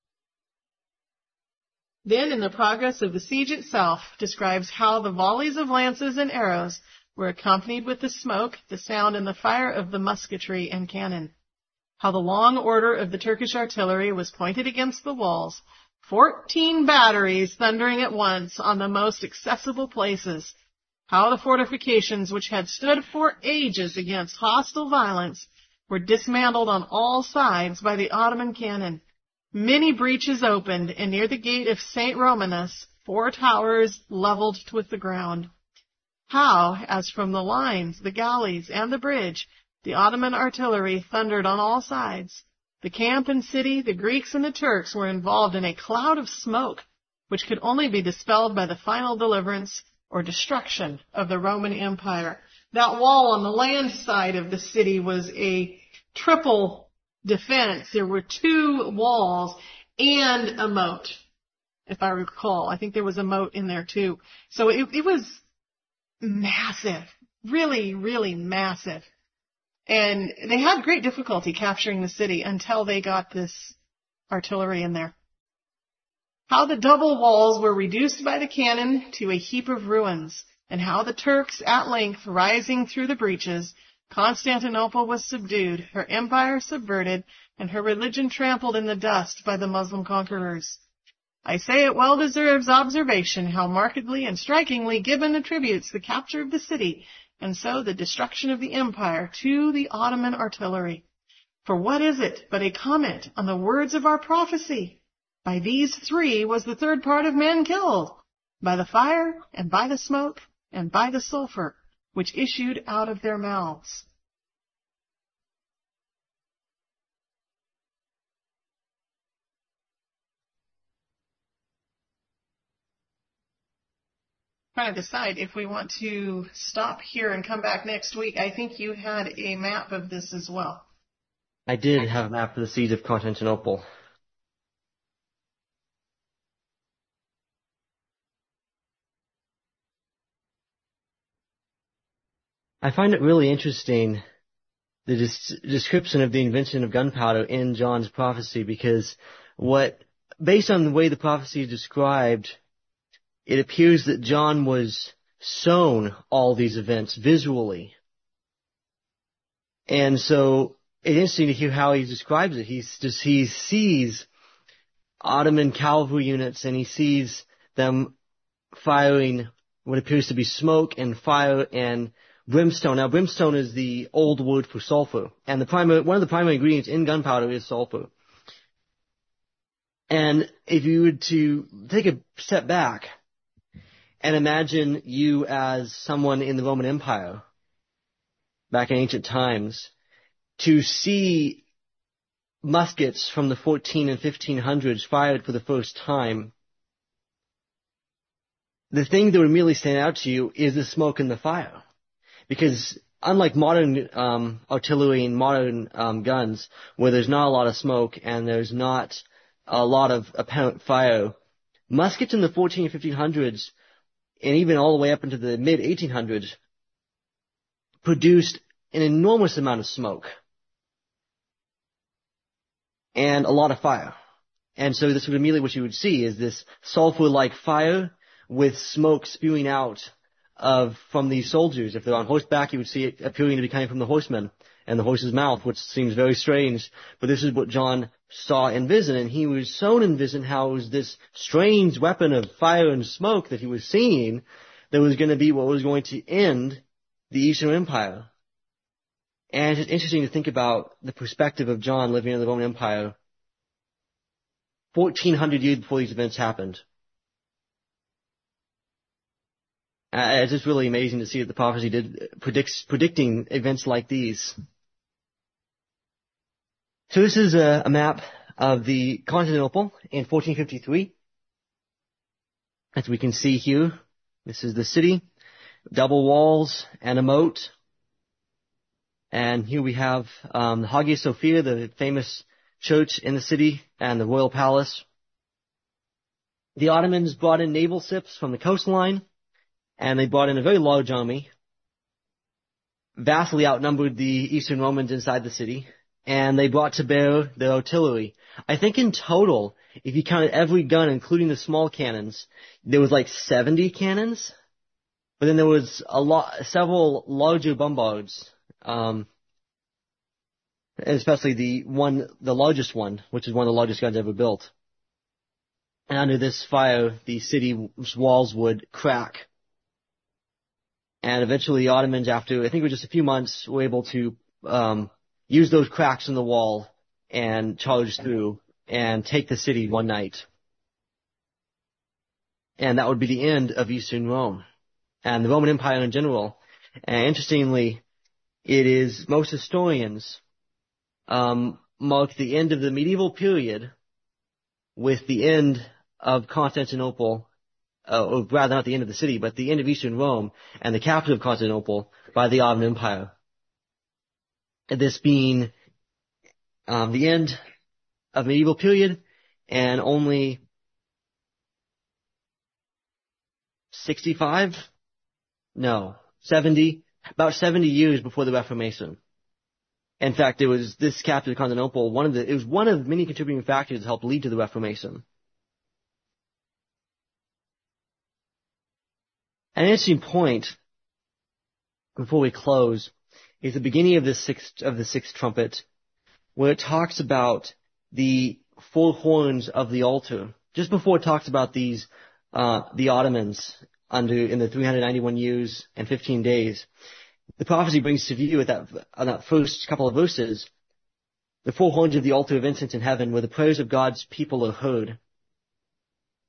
C: Then, in the progress of the siege itself, describes how the volleys of lances and arrows were accompanied with the smoke, the sound, and the fire of the musketry and cannon. How the long order of the Turkish artillery was pointed against the walls, 14 batteries thundering at once on the most accessible places. How the fortifications, which had stood for ages against hostile violence, were dismantled on all sides by the Ottoman cannon. Many breaches opened, and near the gate of St. Romanus, 4 towers leveled with the ground. How, as from the lines, the galleys, and the bridge, the Ottoman artillery thundered on all sides. The camp and city, the Greeks and the Turks were involved in a cloud of smoke, which could only be dispelled by the final deliverance or destruction of the Roman Empire. That wall on the land side of the city was a triple defense. There were 2 walls and a moat, if I recall. I think there was a moat in there too. So it was massive, really, really massive. And they had great difficulty capturing the city until they got this artillery in there. How the double walls were reduced by the cannon to a heap of ruins, and how the Turks, at length, rising through the breaches, Constantinople was subdued, her empire subverted, and her religion trampled in the dust by the Muslim conquerors. I say it well deserves observation how markedly and strikingly Gibbon attributes the capture of the city, and so the destruction of the empire, to the Ottoman artillery. For what is it but a comment on the words of our prophecy? By these three was the third part of men killed, by the fire, and by the smoke, and by the sulfur, which issued out of their mouths. Trying to decide if we want to stop here and come back next week. I think you had a map of this as well.
A: I did have a map of the siege of Constantinople. I find it really interesting, the description of the invention of gunpowder in John's prophecy, because based on the way the prophecy is described, it appears that John was shown all these events visually. And so it's interesting to hear how he describes it. He sees Ottoman cavalry units, and he sees them firing what appears to be smoke and fire and brimstone. Now, brimstone is the old word for sulfur, and one of the primary ingredients in gunpowder is sulfur. And if you were to take a step back and imagine you as someone in the Roman Empire back in ancient times, to see muskets from the 14 and 1500s fired for the first time, the thing that would immediately stand out to you is the smoke and the fire. Because unlike modern artillery and modern guns, where there's not a lot of smoke and there's not a lot of apparent fire, muskets in the 14 and 1500s, and even all the way up into the mid-1800s, produced an enormous amount of smoke and a lot of fire. And so this would immediately what you would see is this sulfur-like fire with smoke spewing out from these soldiers. If they're on horseback, you would see it appearing to be coming from the horsemen and the horse's mouth, which seems very strange. But this is what John saw in vision, and he was shown in vision how it was this strange weapon of fire and smoke that he was seeing that was going to be what was going to end the Eastern Empire. And it's interesting to think about the perspective of John living in the Roman Empire 1,400 years before these events happened. It's just really amazing to see that the prophecy predicting events like these. So this is a map of the Constantinople in 1453. As we can see here, this is the city, double walls and a moat. And here we have the Hagia Sophia, the famous church in the city, and the royal palace. The Ottomans brought in naval ships from the coastline, and they brought in a very large army, vastly outnumbered the Eastern Romans inside the city, and they brought to bear their artillery. I think in total, if you counted every gun, including the small cannons, there was like 70 cannons, but then there was several larger bombards, especially the largest one, which is one of the largest guns ever built. And under this fire, the city's walls would crack. And eventually the Ottomans, after I think it was just a few months, were able to use those cracks in the wall and charge through and take the city one night. And that would be the end of Eastern Rome and the Roman Empire in general. And interestingly, most historians mark the end of the medieval period with the end of Constantinople, or rather not the end of the city, but the end of Eastern Rome and the capital of Constantinople by the Ottoman Empire. This being the end of medieval period and only about 70 years before the Reformation. In fact, it was this capital of Constantinople, it was one of many contributing factors that helped lead to the Reformation. An interesting point, before we close, is the beginning of the sixth trumpet, where it talks about the four horns of the altar. Just before it talks about the Ottomans in the 391 years and 15 days, the prophecy brings to view on that first couple of verses, the four horns of the altar of incense in heaven, where the prayers of God's people are heard.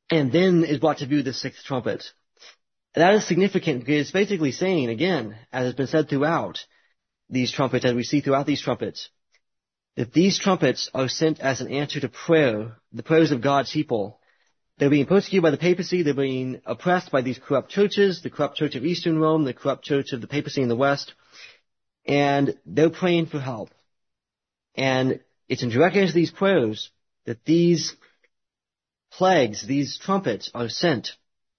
A: and then is brought to view the sixth trumpet. That is significant because it's basically saying, again, as has been said throughout these trumpets, as we see throughout these trumpets, that these trumpets are sent as an answer to prayer, the prayers of God's people. They're being persecuted by the papacy, they're being oppressed by these corrupt churches, the corrupt church of Eastern Rome, the corrupt church of the papacy in the West, and they're praying for help. And it's in direct answer to these prayers that these plagues, these trumpets are sent.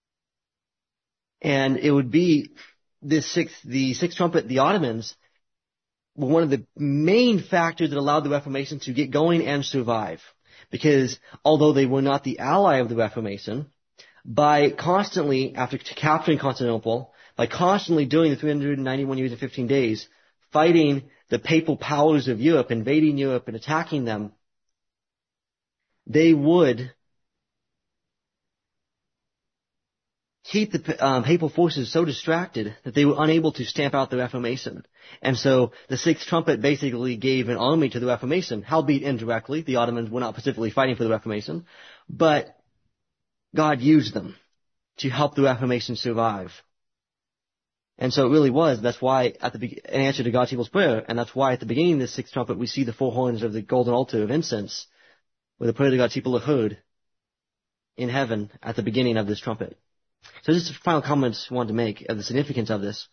A: And it would be the sixth trumpet, the Ottomans, were one of the main factors that allowed the Reformation to get going and survive. Because although they were not the ally of the Reformation, by constantly, after capturing Constantinople, by constantly during the 391 years and 15 days, fighting the papal powers of Europe, invading Europe and attacking them, they would keep the papal forces so distracted that they were unable to stamp out the Reformation. And so the sixth trumpet basically gave an army to the Reformation, howbeit indirectly. The Ottomans were not specifically fighting for the Reformation, but God used them to help the Reformation survive. And so it really was. That's why an answer to God's people's prayer, and that's why at the beginning of the sixth trumpet we see the four horns of the golden altar of incense, where the prayer of God's people are heard in heaven at the beginning of this trumpet. So just a final comments I wanted to make of the significance of this.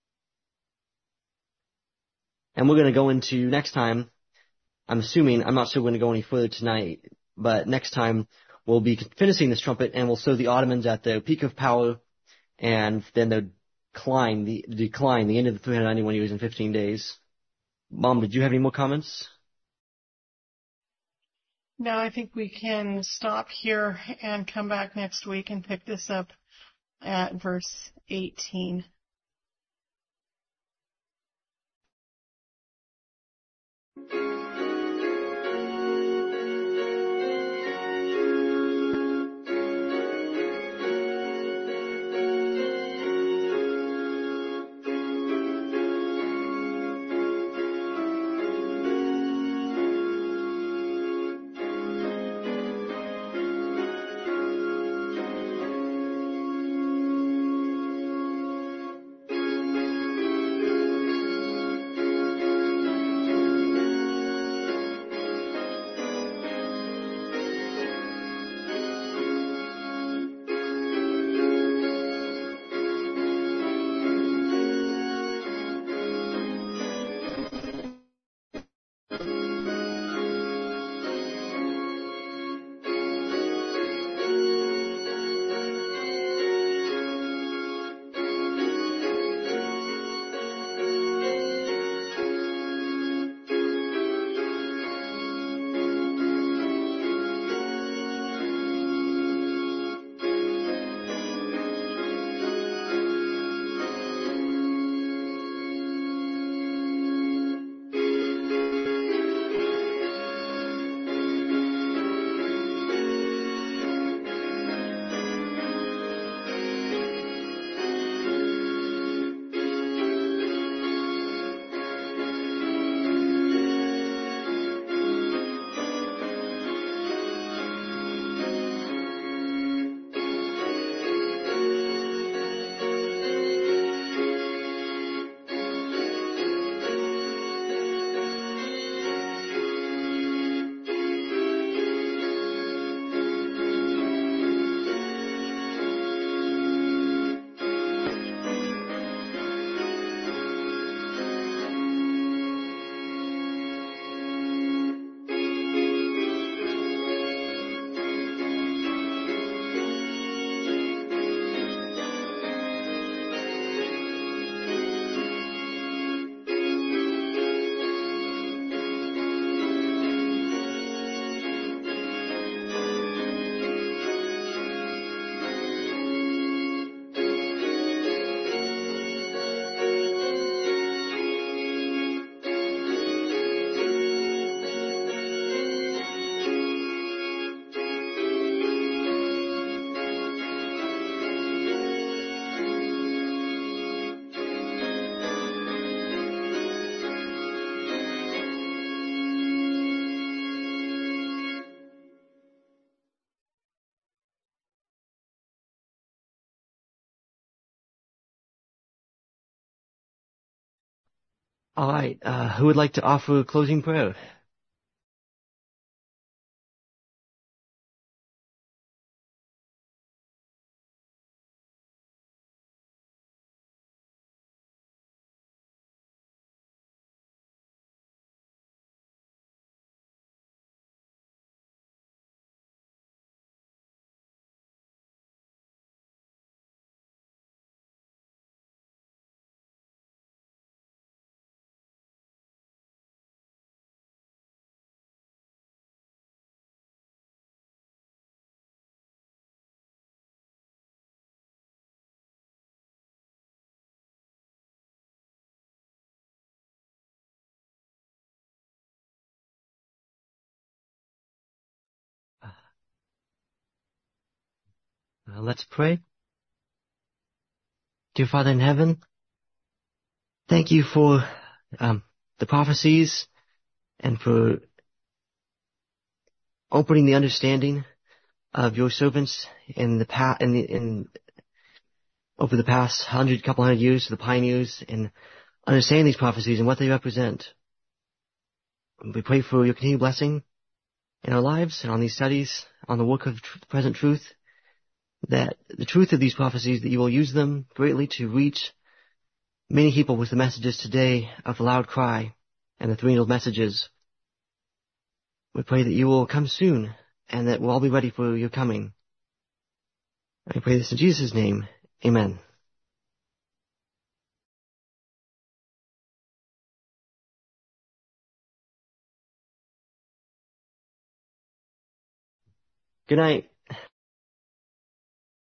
A: And we're going to go into next time, I'm not sure we're going to go any further tonight, but next time we'll be finishing this trumpet and we'll show the Ottomans at their peak of power and then the decline, the end of the 391 years and 15 days. Mom, did you have any more comments?
C: No, I think we can stop here and come back next week and pick this up at verse 18.
A: All right. Who would like to offer a closing prayer? Let's pray. Dear Father in heaven, thank you for the prophecies and for opening the understanding of your servants in over the past couple hundred years, the pioneers, and understanding these prophecies and what they represent. We pray for your continued blessing in our lives and on these studies, on the work of the present truth, that the truth of these prophecies, that you will use them greatly to reach many people with the messages today of the loud cry and the three-angeled messages. We pray that you will come soon and that we'll all be ready for your coming. I pray this in Jesus' name. Amen. Good night.